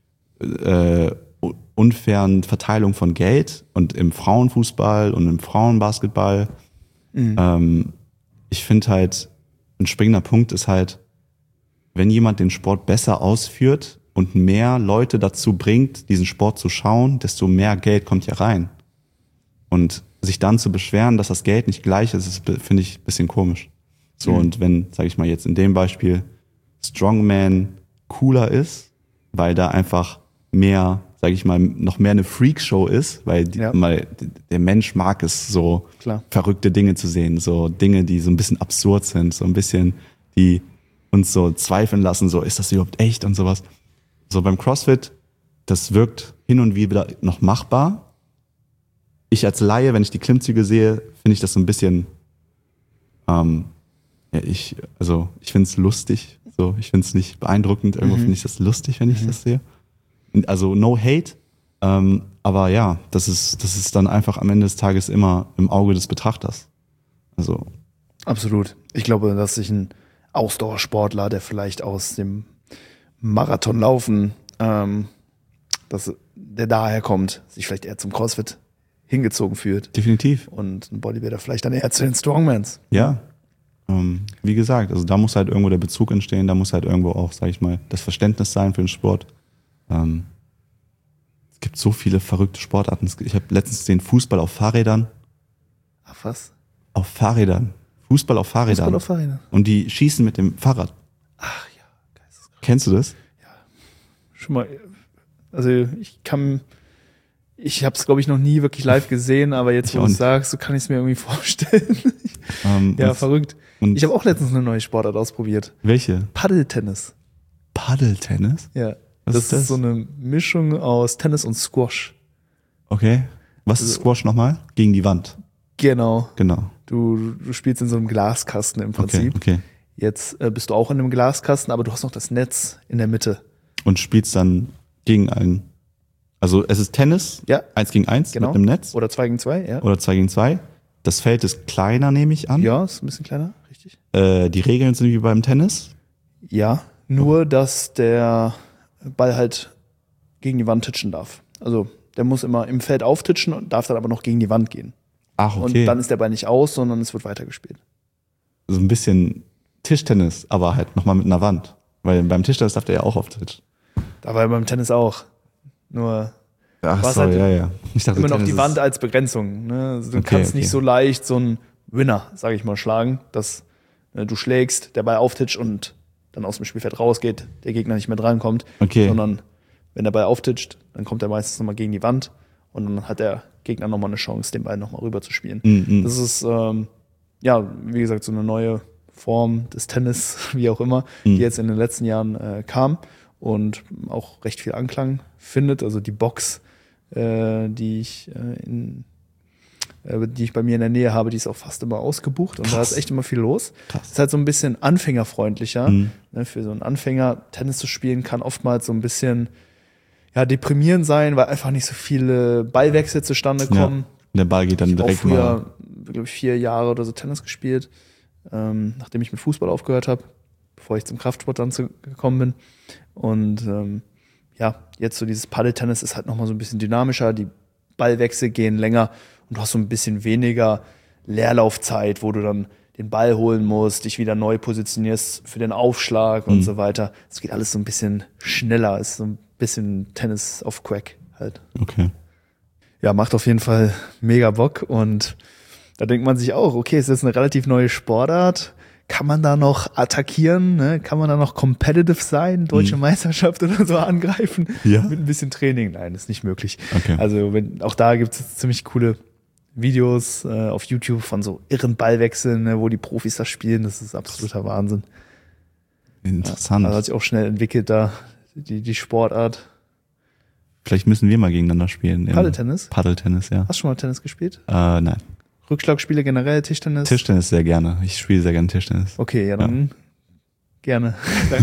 äh, unfairen Verteilung von Geld und im Frauenfußball und im Frauenbasketball.
Mhm.
Ähm, ich finde halt, ein springender Punkt ist halt, wenn jemand den Sport besser ausführt und mehr Leute dazu bringt, diesen Sport zu schauen, desto mehr Geld kommt ja rein. Und sich dann zu beschweren, dass das Geld nicht gleich ist, ist finde ich ein bisschen komisch. So,
Mhm.
und wenn, sage ich mal jetzt in dem Beispiel, Strongman cooler ist, weil da einfach mehr, sage ich mal, noch mehr eine Freakshow ist, weil die,
Ja.
mal, der Mensch mag es, so
Klar.
verrückte Dinge zu sehen, so Dinge, die so ein bisschen absurd sind, so ein bisschen, die uns so zweifeln lassen, so ist das überhaupt echt und sowas. So beim CrossFit, das wirkt hin und wieder noch machbar. Ich als Laie, wenn ich die Klimmzüge sehe, finde ich das so ein bisschen, ähm, ja, ich, also ich finde es lustig, so, ich finde es nicht beeindruckend, irgendwo
Mhm.
finde ich das lustig, wenn ich
Mhm.
das sehe. Also no hate, ähm, aber ja, das ist, das ist dann einfach am Ende des Tages immer im Auge des Betrachters. Also,
Absolut. Ich glaube, dass sich ein Ausdauersportler, der vielleicht aus dem Marathonlaufen, ähm, dass der daher kommt, sich vielleicht eher zum CrossFit hingezogen fühlt
definitiv.
und ein Bodybuilder vielleicht dann eher zu den Strongmans.
Ja. Ähm, wie gesagt, also da muss halt irgendwo der Bezug entstehen, da muss halt irgendwo auch, sag ich mal, das Verständnis sein für den Sport. Ähm, gibt so viele verrückte Sportarten. Ich habe letztens gesehen, Fußball auf Fahrrädern.
Ach was?
Auf Fahrrädern. Fußball auf Fahrrädern.
Fußball auf Fahrrädern.
Und die schießen mit dem Fahrrad.
Ach ja, geisteskrank.
Kennst du das?
Schon mal, also ich kann, ich habe es glaube ich noch nie wirklich live gesehen, aber jetzt,
Ich
wo
auch
du es
nicht.
sagst, so kann ich es mir irgendwie vorstellen.
Ähm,
Ja,
und-
verrückt.
und-
Ich habe auch letztens eine neue Sportart ausprobiert.
Welche?
Paddeltennis.
Paddeltennis?
Ja.
Was
das
ist das?
ist so eine Mischung aus Tennis und Squash.
Okay. Was ist Squash nochmal? Gegen die Wand.
Genau.
Genau.
Du, du spielst in so einem Glaskasten im
Okay,
Prinzip.
okay.
Jetzt äh, bist du auch in einem Glaskasten, aber du hast noch das Netz in der Mitte.
Und spielst dann gegen einen. Also es ist Tennis,
Ja.
eins gegen eins
Genau.
mit einem Netz
Oder zwei gegen zwei, ja.
oder zwei gegen zwei. Das Feld ist kleiner, nehme ich an.
Ja, ist ein bisschen kleiner, richtig.
Äh, die Regeln sind wie beim Tennis.
Ja, nur dass der Ball halt gegen die Wand titschen darf. Also der muss immer im Feld auftitschen und darf dann aber noch gegen die Wand gehen.
Ach,
Und
okay.
dann ist der Ball nicht aus, sondern es wird weitergespielt.
So ein bisschen Tischtennis, aber halt nochmal mit einer Wand. Weil beim Tischtennis darf der ja auch auf Tisch.
Da war beim Tennis auch. Nur
Ach
Was
so,
halt
ja, ja. Ich dachte,
immer noch
Tennis
die
ist-
Wand als Begrenzung. Ne? Also du
Okay,
kannst
okay.
nicht so leicht so einen Winner, sage ich mal, schlagen, dass äh, du schlägst, der Ball auftitscht und dann aus dem Spielfeld rausgeht, der Gegner nicht mehr drankommt.
Okay.
Sondern wenn der Ball auftitscht, dann kommt er meistens nochmal gegen die Wand und dann hat der Gegner nochmal eine Chance, den Ball nochmal rüber zu spielen.
Mhm.
Das ist, ähm, ja, wie gesagt, so eine neue Form des Tennis, wie auch immer,
Mhm.
die jetzt in den letzten Jahren äh, kam und auch recht viel Anklang findet. Also die Box, äh, die ich äh, in äh, die ich bei mir in der Nähe habe, die ist auch fast immer ausgebucht und da
Krass.
ist echt immer viel los.
Krass.
Ist halt so ein bisschen anfängerfreundlicher.
Mhm.
Ne, für so einen Anfänger Tennis zu spielen kann oftmals so ein bisschen ja, deprimierend sein, weil einfach nicht so viele Ballwechsel zustande
Ja.
kommen.
Der Ball geht dann
Ich habe auch
direkt mal.
früher, glaube ich, vier Jahre oder so Tennis gespielt, ähm, nachdem ich mit Fußball aufgehört habe, bevor ich zum Kraftsport dann zu, gekommen bin. Und ähm, ja, jetzt so dieses Paddeltennis ist halt nochmal so ein bisschen dynamischer, die Ballwechsel gehen länger und du hast so ein bisschen weniger Leerlaufzeit, wo du dann den Ball holen musst, dich wieder neu positionierst für den Aufschlag und
Mhm.
so weiter. Es geht alles so ein bisschen schneller, ist so ein bisschen Tennis auf Crack halt.
Okay.
Ja, macht auf jeden Fall mega Bock und da denkt man sich auch, okay, es ist jetzt eine relativ neue Sportart. Kann man da noch attackieren? Ne? Kann man da noch competitive sein? Deutsche
Mhm.
Meisterschaft oder so angreifen?
Ja.
Mit ein bisschen Training? Nein, ist nicht möglich.
Okay.
Also wenn, auch da gibt es ziemlich coole Videos äh, auf YouTube von so irren Ballwechseln, ne, wo die Profis das spielen. Das ist absoluter Wahnsinn.
Interessant.
Also hat sich auch schnell entwickelt da, die, die Sportart.
Vielleicht müssen wir mal gegeneinander spielen. im
Paddeltennis?
Paddeltennis, ja.
Hast du schon mal Tennis gespielt?
Äh, nein.
Rückschlagspiele generell, Tischtennis?
Tischtennis sehr gerne. Ich spiele sehr gerne Tischtennis.
Okay, ja, dann gerne.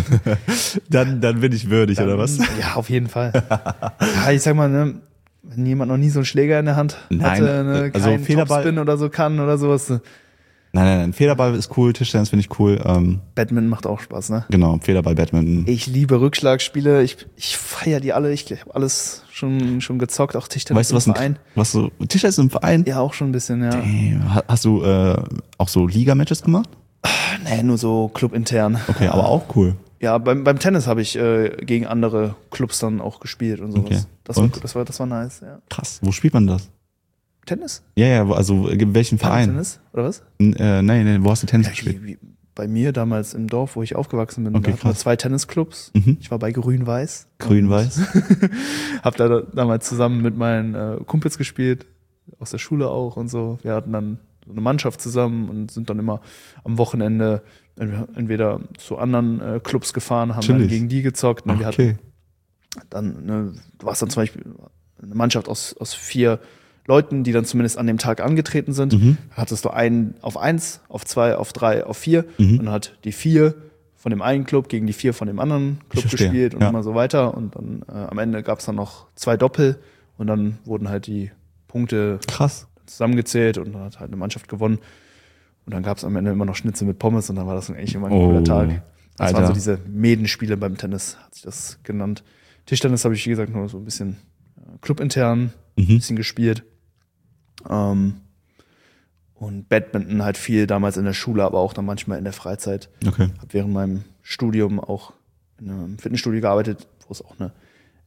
Dann, dann bin ich würdig,
Dann,
oder was?
Ja, auf jeden Fall. Ja, ich sag mal, ne, wenn jemand noch nie so einen Schläger in der Hand
Nein,
hatte, ne,
also
keinen
Federball-
Topspin oder so kann oder sowas.
Nein, nein, nein. Federball ist cool, Tischtennis finde ich cool. Ähm,
Badminton macht auch Spaß, ne?
genau, Federball, Badminton.
Ich liebe Rückschlagspiele. Ich, ich feiere die alle. Ich habe alles schon, schon gezockt, auch Tischtennis
Weißt du, was
im
ein
Verein.
was so Tischtennis im Verein?
Ja, auch schon ein bisschen, ja.
Damn. Ha- Hast du äh, auch so Liga-Matches gemacht?
Nee, nur so clubintern.
Okay, aber auch cool.
Ja, beim, beim Tennis habe ich äh, gegen andere Clubs dann auch gespielt und sowas.
Okay.
Das, war,
Und?
das, war, das war nice, ja.
Krass. Wo spielt man das?
Tennis?
Ja, ja, wo- also in welchem Verein?
Tennis, oder was?
N- Äh, nein, nein, wo hast du Tennis
Ja,
gespielt?
wie, wie, bei mir damals im Dorf, wo ich aufgewachsen bin,
Okay,
da hatten wir
krass.
zwei Tennisclubs.
Mhm.
Ich war bei Grün-Weiß.
Grün-Weiß.
Hab da damals zusammen mit meinen äh, Kumpels gespielt, aus der Schule auch und so. Wir hatten dann so eine Mannschaft zusammen und sind dann immer am Wochenende entweder zu anderen äh, Clubs gefahren, haben dann
Chillig.
gegen die gezockt. Ne?
Ach,
Wir hatten
okay.
dann, ne, du warst dann zum Beispiel eine Mannschaft aus, aus vier Leuten, die dann zumindest an dem Tag angetreten sind.
Mhm.
Da hattest du einen auf eins, auf zwei, auf drei, auf vier
Mhm.
und dann hat die vier von dem einen Club gegen die vier von dem anderen Club
Ich verstehe,
gespielt und
ja.
immer so weiter. Und dann äh, am Ende gab es dann noch zwei Doppel und dann wurden halt die Punkte
Krass.
zusammengezählt und dann hat halt eine Mannschaft gewonnen. Und dann gab es am Ende immer noch Schnitzel mit Pommes und dann war das dann eigentlich immer ein
Oh,
cooler Tag. Das
Alter.
waren so diese Medenspiele beim Tennis, hat sich das genannt. Tischtennis habe ich, wie gesagt, nur so ein bisschen äh, clubintern, ein
Mhm.
bisschen gespielt. Ähm, und Badminton halt viel damals in der Schule, aber auch dann manchmal in der Freizeit.
Okay.
Habe während meinem Studium auch in einem Fitnessstudio gearbeitet, wo es auch eine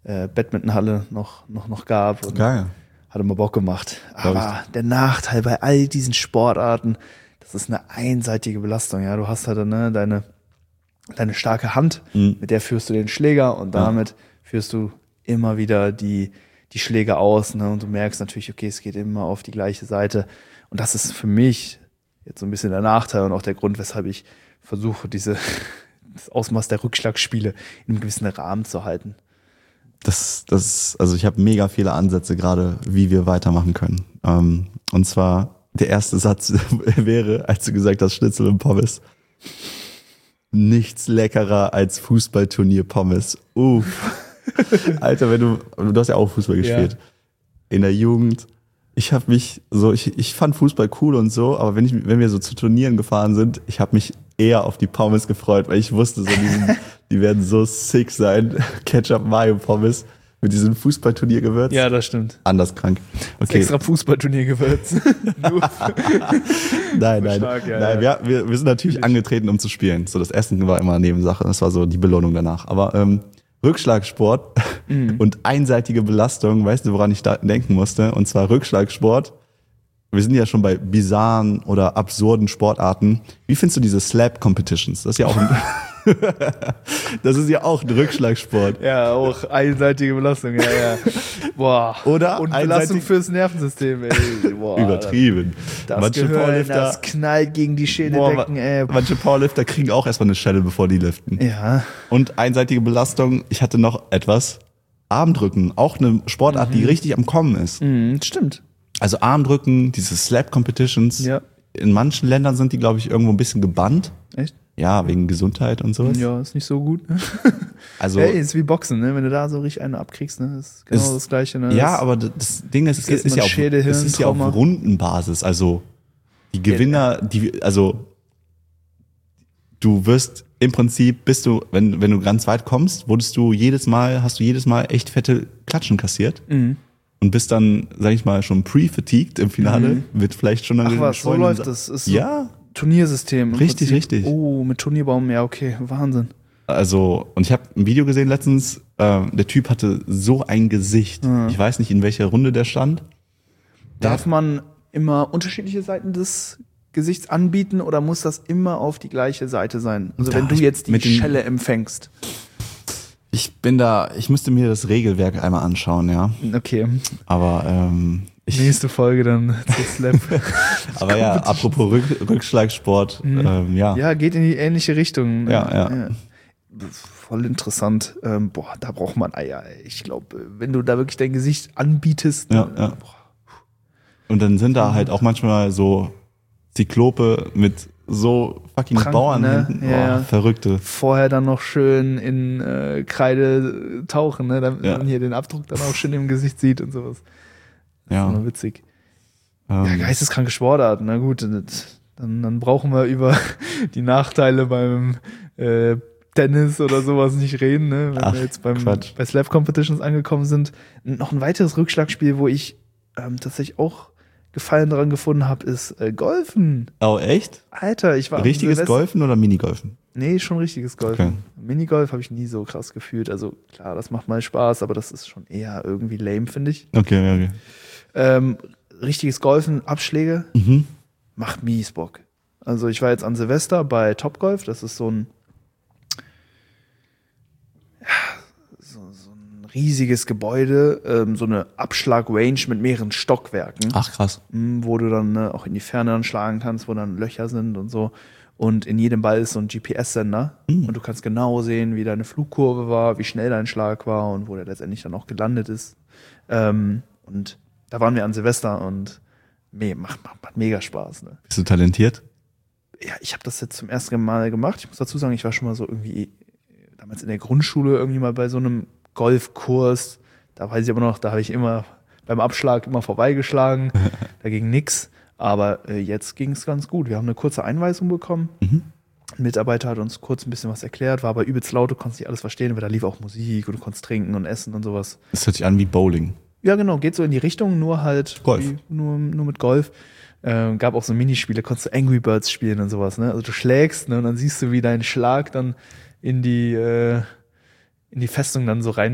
äh, Badmintonhalle noch, noch, noch gab. Und
Geil.
hat immer Bock gemacht. Aber der Nachteil bei all diesen Sportarten, das ist eine einseitige Belastung. Ja, du hast halt ne, deine, deine starke Hand,
Mhm.
mit der führst du den Schläger und damit ja. führst du immer wieder die, die Schläge aus. Ne? Und du merkst natürlich, okay, es geht immer auf die gleiche Seite. Und das ist für mich jetzt so ein bisschen der Nachteil und auch der Grund, weshalb ich versuche, diese, das Ausmaß der Rückschlagspiele in einem gewissen Rahmen zu halten.
Das, das, also ich habe mega viele Ansätze gerade, wie wir weitermachen können. Ähm, und zwar, der erste Satz wäre, als du gesagt hast, Schnitzel und Pommes. Nichts leckerer als Fußballturnier-Pommes. Uff. Alter, wenn du, du hast ja auch Fußball gespielt. Ja. In der Jugend. Ich habe mich so, ich, ich fand Fußball cool und so, aber wenn ich, wenn wir so zu Turnieren gefahren sind, ich habe mich eher auf die Pommes gefreut, weil ich wusste, so diesen, die werden so sick sein. Ketchup, Mayo, Pommes mit diesem Fußballturniergewürz.
Ja, das stimmt.
Anders krank. Okay.
Extra Fußballturniergewürz.
nein, nein,
stark, ja,
nein.
ja.
Wir, wir, wir sind natürlich angetreten, um zu spielen. So, das Essen war immer Nebensache. Das war so die Belohnung danach. Aber ähm, Rückschlagsport mhm. und einseitige Belastung, weißt du, woran ich da denken musste? Und zwar Rückschlagsport. Wir sind ja schon bei bizarren oder absurden Sportarten. Wie findest du diese Slap-Competitions? Das ist ja auch ein, das ist ja auch ein Rückschlagsport.
Ja, auch einseitige Belastung, ja, ja. Boah.
Oder
und Belastung fürs Nervensystem, ey. Boah,
übertrieben.
Das
manche
Gehirn,
Powerlifter,
das knallt gegen die Schädeldecken, ey.
Manche Powerlifter kriegen auch erstmal eine Schelle, bevor die liften.
Ja.
Und einseitige Belastung, ich hatte noch etwas. Armdrücken, auch eine Sportart, mhm. die richtig am Kommen ist.
Mhm, stimmt.
Also Armdrücken, diese Slap-Competitions.
Ja.
In manchen Ländern sind die, glaube ich, irgendwo ein bisschen gebannt.
Echt?
Ja, wegen Gesundheit und sowas.
Ja, ist nicht so gut. Ne?
Also,
hey, ist wie Boxen, ne? Wenn du da so richtig einen abkriegst, ne? Ist genau ist, das Gleiche. Ne?
Ja, aber das Ding ist, es ist, ist, ja, auf,
Schädel, Hirn,
es ist ja auf Rundenbasis. Also die Gewinner, die, also du wirst im Prinzip, bist du, wenn, wenn du ganz weit kommst, wurdest du jedes Mal, hast du jedes Mal echt fette Klatschen kassiert.
Mhm.
Und bist dann, sag ich mal, schon pre-fatigued im Finale, mhm. wird vielleicht schon...
Ach was, so läuft das. Ist so
ja.
Turniersystem.
Richtig, richtig.
Oh, mit Turnierbaum, ja, okay, Wahnsinn.
Also, und ich habe ein Video gesehen letztens, äh, der Typ hatte so ein Gesicht. Mhm. Ich weiß nicht, in welcher Runde der stand. Der
Darf man immer unterschiedliche Seiten des Gesichts anbieten oder muss das immer auf die gleiche Seite sein? Also
da,
wenn du jetzt die
mit
Schelle empfängst.
Ich bin da, ich müsste mir das Regelwerk einmal anschauen, ja.
Okay.
Aber ähm, ich,
nächste Folge dann zu Slap.
Aber ja, apropos Rück, Rückschlagsport, mhm. ähm, ja.
Ja, geht in die ähnliche Richtung.
Ja, ja. ja.
Voll interessant. Ähm, boah, da braucht man Eier. Ich glaube, wenn du da wirklich dein Gesicht anbietest.
Ja, äh, ja. Und dann sind da halt auch manchmal so Zyklope mit so fucking
Pranken,
Bauernhänden.
Ne? Ja.
Oh, Verrückte.
Vorher dann noch schön in äh, Kreide tauchen, ne? Damit ja. man hier den Abdruck dann auch schön im Gesicht sieht und sowas. Das
ja.
ist immer witzig.
Ähm.
Ja, geisteskranke Sportart. Na gut, dann, dann brauchen wir über die Nachteile beim äh, Tennis oder sowas nicht reden, ne? Wenn
Ach,
wir jetzt beim,
Quatsch.
bei Slap Competitions angekommen sind. Noch ein weiteres Rückschlagspiel, wo ich ähm, tatsächlich auch Gefallen daran gefunden habe, ist äh, Golfen.
Oh, echt?
Alter, ich war
richtiges Golfen oder Minigolfen?
Nee, schon richtiges Golfen.
Okay.
Minigolf habe ich nie so krass gefühlt. Also klar, das macht mal Spaß, aber das ist schon eher irgendwie lame, finde ich.
Okay, okay.
Ähm, richtiges Golfen, Abschläge,
mhm.
macht mies Bock. Also ich war jetzt an Silvester bei Topgolf, das ist so ein ja, so, so ein riesiges Gebäude, ähm, so eine Abschlag-Range mit mehreren Stockwerken.
Ach, krass.
Wo du dann ne, auch in die Ferne dann schlagen kannst, wo dann Löcher sind und so. Und in jedem Ball ist so ein G P S-Sender. Mhm. Und du kannst genau sehen, wie deine Flugkurve war, wie schnell dein Schlag war und wo der letztendlich dann auch gelandet ist. Ähm, und da waren wir an Silvester und me macht, macht, macht mega Spaß. Ne?
Bist du talentiert?
Ja, ich habe das jetzt zum ersten Mal gemacht. Ich muss dazu sagen, ich war schon mal so irgendwie damals in der Grundschule irgendwie mal bei so einem Golfkurs. Da weiß ich aber noch, da habe ich immer beim Abschlag immer vorbeigeschlagen. Da ging nix. Aber äh, jetzt ging es ganz gut. Wir haben eine kurze Einweisung bekommen. Mhm. Ein Mitarbeiter hat uns kurz ein bisschen was erklärt, war aber übelst laut, du konntest nicht alles verstehen, weil da lief auch Musik und du konntest trinken und essen und sowas.
Das hört sich an wie Bowling.
Ja, genau, geht so in die Richtung, nur halt
Golf.
Wie, nur, nur mit Golf. Ähm, gab auch so Minispiele, konntest du Angry Birds spielen und sowas. Ne? Also du schlägst, ne, und dann siehst du, wie dein Schlag dann in die, äh, in die Festung dann so rein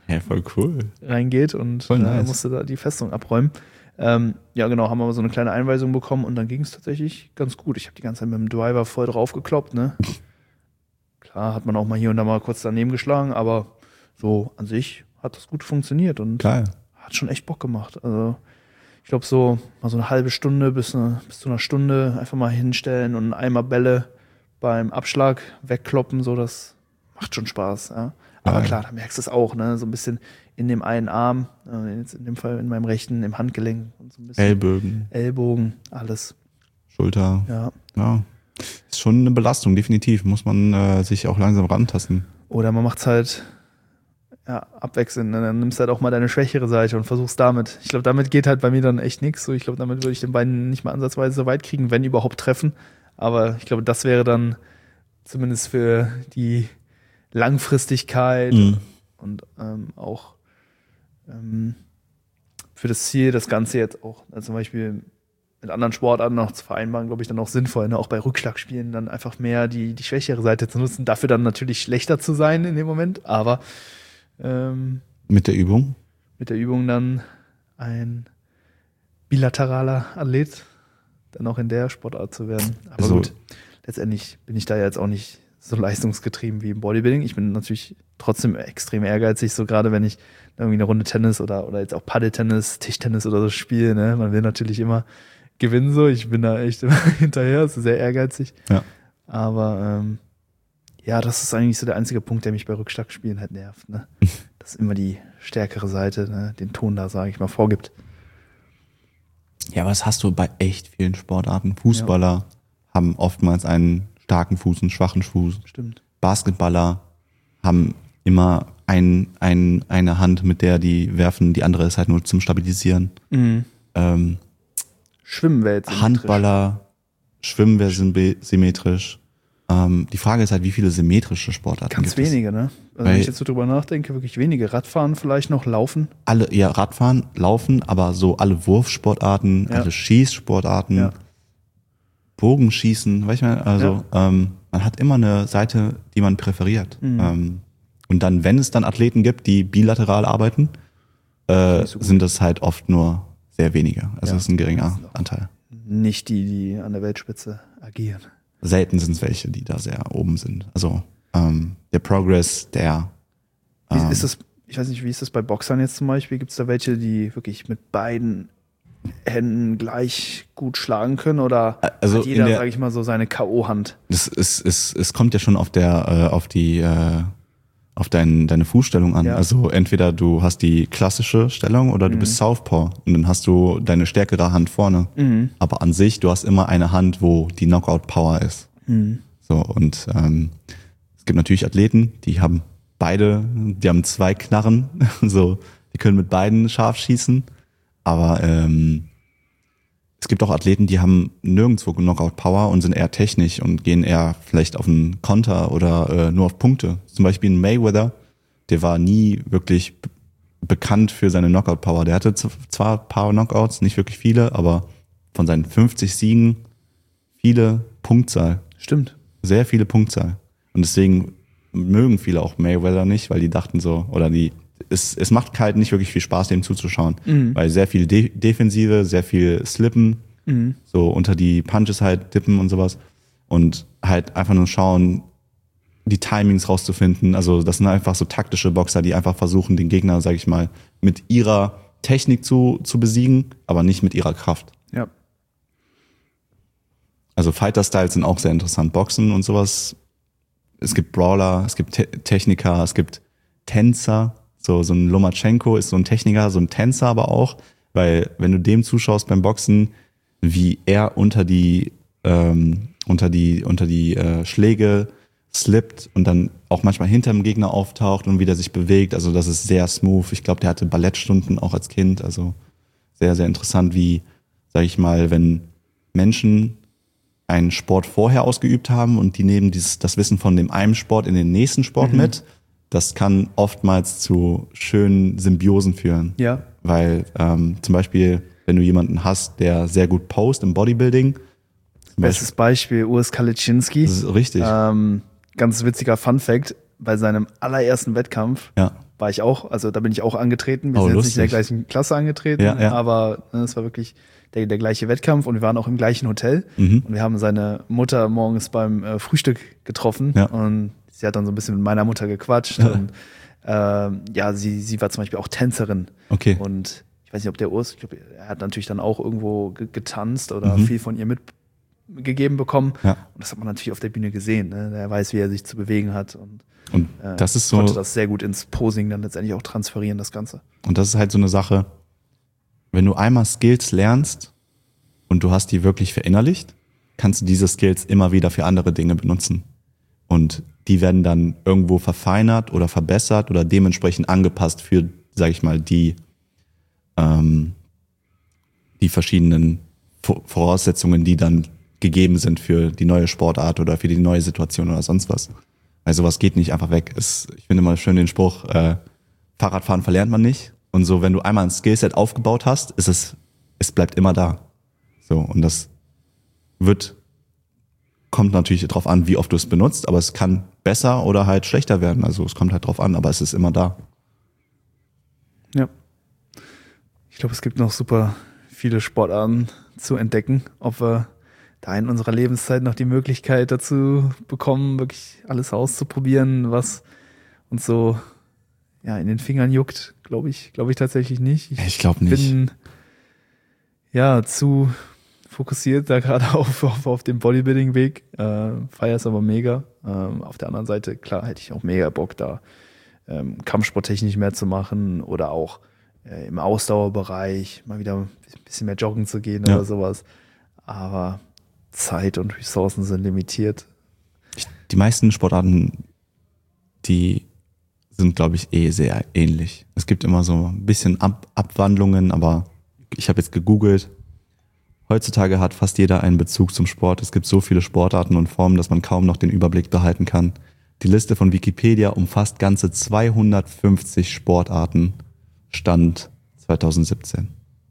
Ja, voll cool.
reingeht und
Voll nice.
äh, musste da die Festung abräumen. Ähm, ja, genau, haben wir so eine kleine Einweisung bekommen und dann ging es tatsächlich ganz gut. Ich habe die ganze Zeit mit dem Driver voll drauf gekloppt, ne? Klar, hat man auch mal hier und da mal kurz daneben geschlagen, aber so an sich hat das gut funktioniert und
Geil.
hat schon echt Bock gemacht. Also ich glaube so mal so eine halbe Stunde bis, eine, bis zu einer Stunde einfach mal hinstellen und einen Eimer Bälle beim Abschlag wegkloppen, so das macht schon Spaß, ja. Aber
Geil.
klar, da merkst du es auch, ne? So ein bisschen in dem einen Arm, äh, jetzt in dem Fall in meinem rechten, im Handgelenk und so ein bisschen
Ellbogen,
Ellbogen, alles.
Schulter.
Ja.
Ja. Ist schon eine Belastung, definitiv. Muss man äh, sich auch langsam rantasten.
Oder man macht's halt ja, abwechselnd. Ne? Dann nimmst du halt auch mal deine schwächere Seite und versuchst damit. Ich glaube, damit geht halt bei mir dann echt nichts. So, ich glaube, damit würde ich den Beinen nicht mal ansatzweise so weit kriegen, wenn überhaupt treffen. Aber ich glaube, das wäre dann zumindest für die Langfristigkeit
Mhm.
und ähm, auch ähm, für das Ziel, das Ganze jetzt auch also zum Beispiel mit anderen Sportarten noch zu vereinbaren, glaube ich, dann auch sinnvoll, ne? Auch bei Rückschlagspielen dann einfach mehr die, die schwächere Seite zu nutzen, dafür dann natürlich schlechter zu sein in dem Moment, aber ähm,
Mit der Übung?
mit der Übung dann ein bilateraler Athlet dann auch in der Sportart zu werden. Aber
Also-
gut, letztendlich bin ich da jetzt auch nicht so leistungsgetrieben wie im Bodybuilding. Ich bin natürlich trotzdem extrem ehrgeizig, so gerade wenn ich irgendwie eine Runde Tennis oder, oder jetzt auch Paddeltennis, Tischtennis oder so spiele, ne? Man will natürlich immer gewinnen so. Ich bin da echt immer hinterher, ist sehr ehrgeizig.
Ja.
Aber ähm, ja, das ist eigentlich so der einzige Punkt, der mich bei Rückschlagspielen halt nervt, ne? Dass immer die stärkere Seite, ne, den Ton da, sage ich mal, vorgibt.
Ja, aber das hast du bei echt vielen Sportarten. Fußballer haben oftmals einen starken Fuß, einen schwachen Fuß.
Stimmt.
Basketballer haben immer ein, ein, eine Hand, mit der die werfen, die andere ist halt nur zum Stabilisieren.
Mhm.
Ähm,
Schwimmen wäre jetzt
Handballer, Schwimmen wäre symbe- symmetrisch. Ähm, die Frage ist halt, wie viele symmetrische Sportarten
ganz
gibt es?
wenige, ne? Also
Weil-
wenn ich jetzt so drüber nachdenke, wirklich wenige. Radfahren vielleicht noch, Laufen.
Alle, ja, Radfahren, Laufen, aber so alle Wurfsportarten,
Ja.
alle Schießsportarten,
Ja.
Bogenschießen, weißt du, also ähm, man hat immer eine Seite, die man präferiert.
Mhm.
Ähm, und dann, wenn es dann Athleten gibt, die bilateral arbeiten, äh,
Nicht so gut.
sind das halt oft nur sehr wenige. Also
Ja.
das ist ein geringer
Das ist auch-
Anteil.
Nicht die, die an der Weltspitze agieren.
Selten sind es welche, die da sehr oben sind. Also ähm, der Progress, der
Wie
ähm,
ist das, ich weiß nicht, wie ist das bei Boxern jetzt zum Beispiel? Gibt es da welche, die wirklich mit beiden Händen gleich gut schlagen können? Oder
Also
hat jeder,
in der-
sage ich mal, so seine K O-Hand?
das ist, es, es kommt ja schon auf der, äh, auf die, äh, auf dein, deine Fußstellung an.
Ja.
Also entweder du hast die klassische Stellung oder du
Mhm.
bist Southpaw und dann hast du deine stärkere Hand vorne.
Mhm.
Aber an sich, du hast immer eine Hand, wo die Knockout-Power ist.
Mhm.
So, und ähm, es gibt natürlich Athleten, die haben beide, die haben zwei Knarren, so, die können mit beiden scharf schießen. Aber ähm, es gibt auch Athleten, die haben nirgendwo Knockout-Power und sind eher technisch und gehen eher vielleicht auf einen Konter oder äh, nur auf Punkte. Zum Beispiel ein Mayweather, der war nie wirklich b- bekannt für seine Knockout-Power. Der hatte z- zwar ein paar Knockouts, nicht wirklich viele, aber von seinen fünfzig Siegen viele Punktzahl.
Stimmt.
Sehr viele Punktzahl. Und deswegen mögen viele auch Mayweather nicht, weil die dachten so, oder die, es, es macht halt nicht wirklich viel Spaß, dem zuzuschauen.
Mhm.
Weil sehr viel De Defensive, sehr viel Slippen,
Mhm.
so unter die Punches halt dippen und sowas. Und halt einfach nur schauen, die Timings rauszufinden. Also das sind einfach so taktische Boxer, die einfach versuchen, den Gegner, sag ich mal, mit ihrer Technik zu, zu besiegen, aber nicht mit ihrer Kraft.
Ja.
Also Fighter-Styles sind auch sehr interessant. Boxen und sowas. Es gibt Brawler, es gibt Te Techniker, es gibt Tänzer. So, so ein Lomachenko ist so ein Techniker, so ein Tänzer aber auch. Weil wenn du dem zuschaust beim Boxen, wie er unter die, ähm, unter die, unter die äh, Schläge slippt und dann auch manchmal hinter dem Gegner auftaucht und wieder sich bewegt. Also das ist sehr smooth. Ich glaube, der hatte Ballettstunden auch als Kind. Also sehr, sehr interessant, wie, sag ich mal, wenn Menschen einen Sport vorher ausgeübt haben und die nehmen dieses, das Wissen von dem einen Sport in den nächsten Sport
Mhm.
mit, das kann oftmals zu schönen Symbiosen führen.
Ja.
Weil ähm, zum Beispiel, wenn du jemanden hast, der sehr gut post im Bodybuilding, zum
Bestes Beispiel, Urs Kaliczynski.
das ist richtig.
Ähm, ganz witziger Funfact, bei seinem allerersten Wettkampf
Ja.
war ich auch, also da bin ich auch angetreten. Wir
Oh,
sind jetzt
lustig.
nicht in der gleichen Klasse angetreten,
Ja, ja.
aber ne, es war wirklich der, der gleiche Wettkampf und wir waren auch im gleichen Hotel.
Mhm.
Und wir haben seine Mutter morgens beim äh, Frühstück getroffen
Ja.
und sie hat dann so ein bisschen mit meiner Mutter gequatscht.
Ja.
Und ähm, ja, sie, sie war zum Beispiel auch Tänzerin.
Okay.
Und ich weiß nicht, ob der Urs, ich glaube, er hat natürlich dann auch irgendwo ge- getanzt oder
Mhm.
viel von ihr mitgegeben bekommen.
Ja.
Und das hat man natürlich auf der Bühne gesehen. Ne? Er weiß, wie er sich zu bewegen hat und
Und
äh,
das ist so,
konnte das sehr gut ins Posing dann letztendlich auch transferieren, das Ganze.
und das ist halt so eine Sache, wenn du einmal Skills lernst und du hast die wirklich verinnerlicht, kannst du diese Skills immer wieder für andere Dinge benutzen. Und die werden dann irgendwo verfeinert oder verbessert oder dementsprechend angepasst für, sag ich mal, die, ähm, die verschiedenen Vo- Voraussetzungen, die dann gegeben sind für die neue Sportart oder für die neue Situation oder sonst was. Also was geht nicht einfach weg. Es, ich finde mal schön den Spruch, äh, Fahrradfahren verlernt man nicht. Und so, wenn du einmal ein Skillset aufgebaut hast, ist es, es bleibt immer da. So, und das wird, kommt natürlich drauf an, wie oft du es benutzt, aber es kann besser oder halt schlechter werden. Also es kommt halt drauf an, aber es ist immer da.
Ja. Ich glaube, es gibt noch super viele Sportarten zu entdecken, ob wir da in unserer Lebenszeit noch die Möglichkeit dazu bekommen, wirklich alles auszuprobieren, was uns so ja, in den Fingern juckt, glaube ich, glaube ich tatsächlich nicht.
Ich glaube nicht.
bin ja zu fokussiert da gerade auf, auf, auf dem Bodybuilding-Weg. Äh, feier es aber mega. Ähm, auf der anderen Seite, klar, hätte ich auch mega Bock, da ähm, kampfsporttechnisch mehr zu machen oder auch äh, im Ausdauerbereich mal wieder ein bisschen mehr joggen zu gehen
Ja.
oder sowas. Aber Zeit und Ressourcen sind limitiert.
Ich, die meisten Sportarten, die sind, glaube ich, eh sehr ähnlich. Es gibt immer so ein bisschen Ab Abwandlungen, aber ich habe jetzt gegoogelt. Heutzutage hat fast jeder einen Bezug zum Sport. Es gibt so viele Sportarten und Formen, dass man kaum noch den Überblick behalten kann. Die Liste von Wikipedia umfasst ganze zweihundertfünfzig Sportarten, Stand zwanzig siebzehn.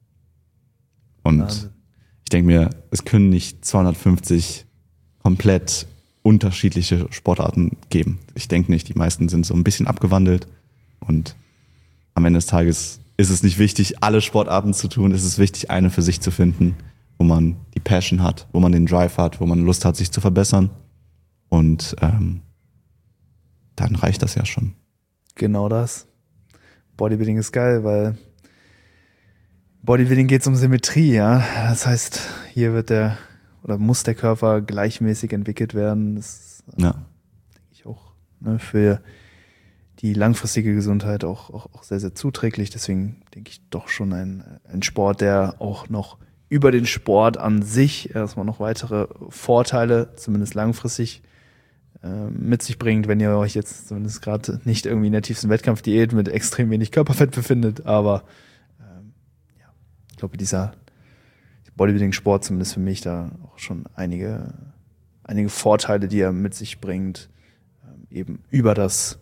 Und
Wahnsinn.
ich denke mir, es können nicht zweihundertfünfzig komplett unterschiedliche Sportarten geben. Ich denke nicht, die meisten sind so ein bisschen abgewandelt und am Ende des Tages ist es nicht wichtig, alle Sportarten zu tun. Es ist wichtig, eine für sich zu finden, wo man die Passion hat, wo man den Drive hat, wo man Lust hat, sich zu verbessern. Und ähm, dann reicht das ja schon.
Genau das. Bodybuilding ist geil, weil Bodybuilding geht es um Symmetrie, ja. Das heißt, hier wird der oder muss der Körper gleichmäßig entwickelt werden. Das ist,
Ja.
denke ich, auch ne, für die langfristige Gesundheit auch, auch, auch sehr, sehr zuträglich. Deswegen denke ich doch schon ein, ein Sport, der auch noch über den Sport an sich erstmal noch weitere Vorteile, zumindest langfristig, äh, mit sich bringt, wenn ihr euch jetzt zumindest gerade nicht irgendwie in der tiefsten Wettkampfdiät mit extrem wenig Körperfett befindet. Aber ähm, ja, ich glaube, dieser Bodybuilding-Sport zumindest für mich da auch schon einige, einige Vorteile, die er mit sich bringt, ähm, eben über das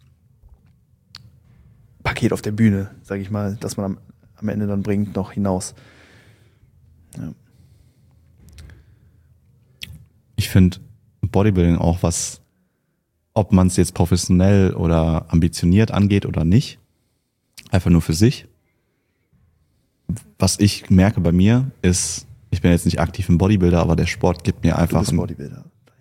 Paket auf der Bühne, sage ich mal, das man am, am Ende dann bringt, noch hinaus. Ja.
Ich finde Bodybuilding auch was, ob man es jetzt professionell oder ambitioniert angeht oder nicht, einfach nur für sich. Was ich merke bei mir ist, ich bin jetzt nicht aktiv im Bodybuilder, aber der Sport gibt mir
Du
einfach...
bist
ein-
Bodybuilder.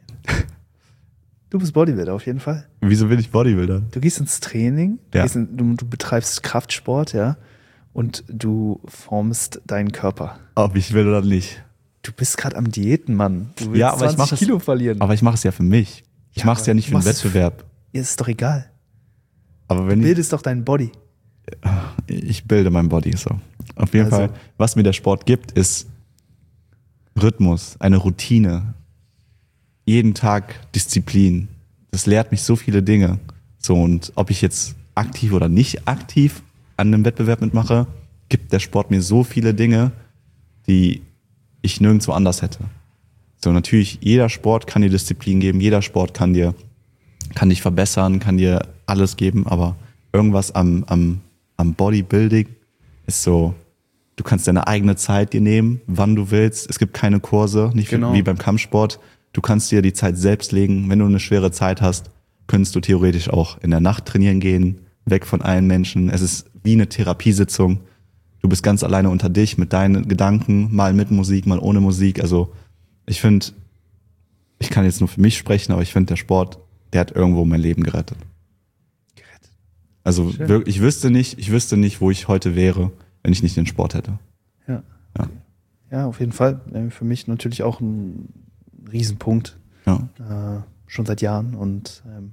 Du bist Bodybuilder, auf jeden Fall.
Wieso bin ich Bodybuilder?
Du gehst ins Training, du,
Ja.
gehst in, du, du betreibst Kraftsport, ja, und du formst deinen Körper.
Ob ich will oder nicht.
Du bist gerade am Diäten, Mann. Du willst
Ja, aber ich
zwanzig
mach es-
Kilo verlieren.
Aber ich mache es ja für mich. Ich
Ja,
mache es ja
aber
nicht
du
für einen
machst es für-
Wettbewerb.
Ja, ist doch egal.
Aber wenn
Du
ich,
bildest doch deinen Body.
ich bilde mein Body so. Auf jeden
Also-
Fall, was mir der Sport gibt, ist Rhythmus, eine Routine. Jeden Tag Disziplin. Das lehrt mich so viele Dinge. So, und ob ich jetzt aktiv oder nicht aktiv an einem Wettbewerb mitmache, gibt der Sport mir so viele Dinge, die ich nirgendwo anders hätte. So, natürlich, jeder Sport kann dir Disziplin geben, jeder Sport kann dir, kann dich verbessern, kann dir alles geben, aber irgendwas am, am, am Bodybuilding ist so, du kannst deine eigene Zeit dir nehmen, wann du willst. Es gibt keine Kurse, nicht wie-
Genau.
wie beim Kampfsport. Du kannst dir die Zeit selbst legen. Wenn du eine schwere Zeit hast, könntest du theoretisch auch in der Nacht trainieren gehen, weg von allen Menschen. Es ist wie eine Therapiesitzung. Du bist ganz alleine unter dich mit deinen Gedanken, mal mit Musik, mal ohne Musik. Also ich finde, ich kann jetzt nur für mich sprechen, aber ich finde, der Sport, der hat irgendwo mein Leben gerettet. Gerettet. Also
Schön.
wirklich, ich wüsste nicht, ich wüsste nicht, wo ich heute wäre, wenn ich nicht den Sport hätte.
Ja.
Ja,
ja, auf jeden Fall. Für mich natürlich auch ein Riesenpunkt.
Ja.
Äh, schon seit Jahren und ähm,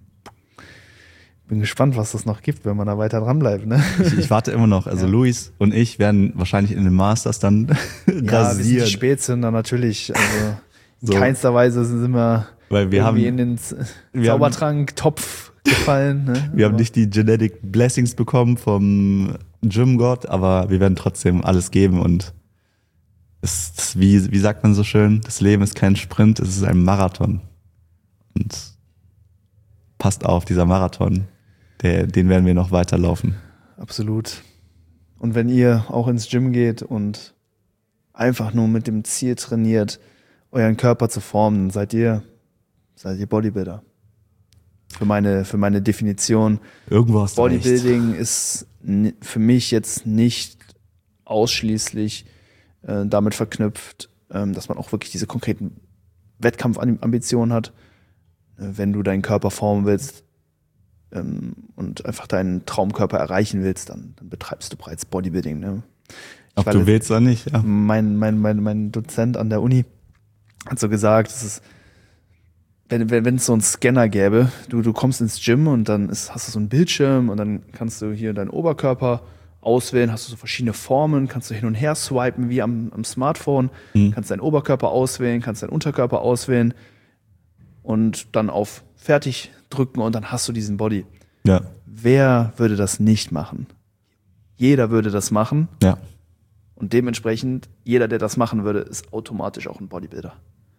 bin gespannt, was es noch gibt, wenn man da weiter dran bleibt. Ne?
Ich, ich warte immer noch. Also
Ja.
Luis und ich werden wahrscheinlich in den Masters dann
Ja, wir sind die
rasieren.
Spätzünder natürlich. Also in
So.
keinster Weise sind wir,
Weil wir
irgendwie
haben,
in den Z-
wir haben-
Zaubertrank-Topf gefallen. Ne?
wir haben
Aber-
nicht die Genetic Blessings bekommen vom Gym-Gott, aber wir werden trotzdem alles geben und es ist, wie, wie sagt man so schön, das Leben ist kein Sprint, es ist ein Marathon. Und passt auf, dieser Marathon, der, den werden wir noch weiterlaufen.
Absolut. Und wenn ihr auch ins Gym geht und einfach nur mit dem Ziel trainiert, euren Körper zu formen, seid ihr, seid ihr Bodybuilder. Für meine, für meine Definition.
Irgendwo hast du recht.
Bodybuilding ist n- für mich jetzt nicht ausschließlich äh, damit verknüpft, ähm, dass man auch wirklich diese konkreten Wettkampfambitionen hat. Äh, wenn du deinen Körper formen willst ähm, und einfach deinen Traumkörper erreichen willst, dann, dann betreibst du bereits Bodybuilding. Ne? Ich
Ob
war
du
letzt-
willst oder nicht, ja.
Mein, mein, mein, mein Dozent an der Uni hat so gesagt, es ist, wenn wenn wenn es so einen Scanner gäbe, du, du kommst ins Gym und dann ist, hast du so einen Bildschirm und dann kannst du hier deinen Oberkörper auswählen, hast du so verschiedene Formen, kannst du hin und her swipen wie am, am Smartphone,
Mhm.
kannst deinen Oberkörper auswählen, kannst deinen Unterkörper auswählen und dann auf Fertig drücken und dann hast du diesen Body.
Ja,
Wer würde das nicht machen? Jeder würde das machen.
ja.
Und dementsprechend, jeder, der das machen würde, ist automatisch auch ein Bodybuilder.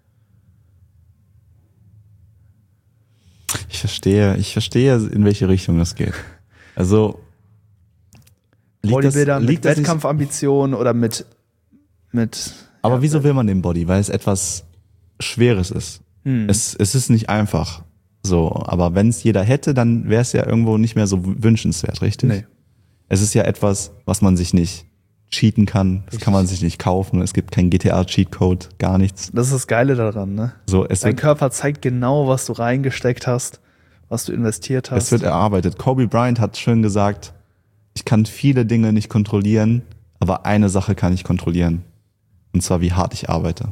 Ich verstehe, ich verstehe, in welche Richtung das geht. Also liegt
Bodybuilder
das,
mit
liegt das nicht,
Wettkampfambitionen oder mit, mit
aber
ja,
wieso will man den Body? Weil es etwas Schweres ist.
Hm.
Es, es ist nicht einfach. So, aber wenn es jeder hätte, dann wäre es ja irgendwo nicht mehr so wünschenswert, richtig?
Nee.
Es ist ja etwas, was man sich nicht cheaten kann. Das kann man sich nicht kaufen. Es gibt keinen G T A-Cheatcode, gar nichts.
Das ist das Geile daran, ne?
So, es
Dein
wird,
Körper zeigt genau, was du reingesteckt hast, was du investiert hast.
es wird erarbeitet. Kobe Bryant hat schön gesagt, ich kann viele Dinge nicht kontrollieren, aber eine Sache kann ich kontrollieren. Und zwar, wie hart ich arbeite.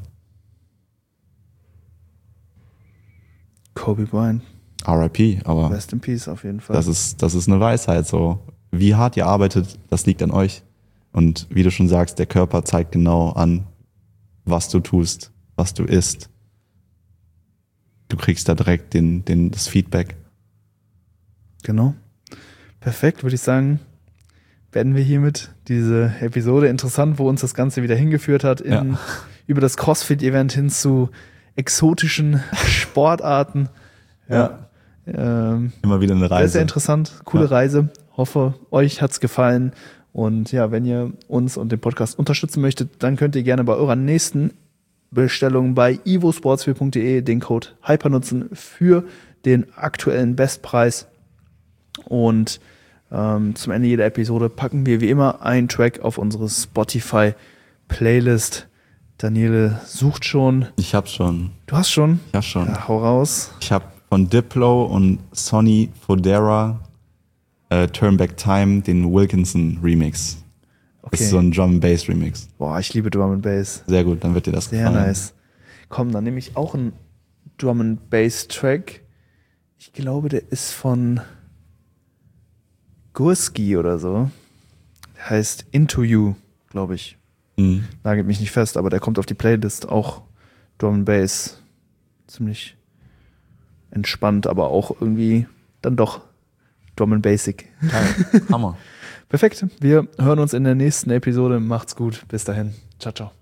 Kobe Bryant,
R I P, aber
rest in peace auf jeden Fall.
das ist, das ist eine Weisheit. So, wie hart ihr arbeitet, das liegt an euch. Und wie du schon sagst, der Körper zeigt genau an, was du tust, was du isst. Du kriegst da direkt den, den, das Feedback.
Genau. Perfekt, würde ich sagen, beenden wir hiermit diese Episode. Interessant, wo uns das Ganze wieder hingeführt hat, in,
Ja.
über das CrossFit-Event hin zu exotischen Sportarten. Ja. Ähm,
Immer wieder eine
sehr,
Reise.
sehr interessant. Coole
Ja.
Reise. Hoffe, euch hat's gefallen. Und ja, wenn ihr uns und den Podcast unterstützen möchtet, dann könnt ihr gerne bei eurer nächsten Bestellung bei ivosportswear punkt de den Code Hyper nutzen für den aktuellen Bestpreis. Und ähm, zum Ende jeder Episode packen wir wie immer einen Track auf unsere Spotify-Playlist. Daniele sucht schon.
Ich hab schon.
Du hast schon?
Ich hab schon.
Ja, hau raus.
Ich hab von Diplo und Sonny Fodera äh, Turn Back Time den Wilkinson Remix. Das
Okay.
ist so ein Drum and Bass Remix.
Boah, ich liebe Drum and Bass.
Sehr gut, dann wird dir das
Sehr
gefallen.
nice. Komm, dann nehme ich auch einen Drum and Bass Track. Ich glaube, der ist von Gurski oder so. Der heißt Into You, glaube ich.
Mhm.
Nagelt mich nicht fest, aber der kommt auf die Playlist. Auch Drum and Bass. Ziemlich entspannt, aber auch irgendwie dann doch Drum and Basic.
Geil. Hammer.
Perfekt. Wir hören uns in der nächsten Episode. Macht's gut. Bis dahin. Ciao, ciao.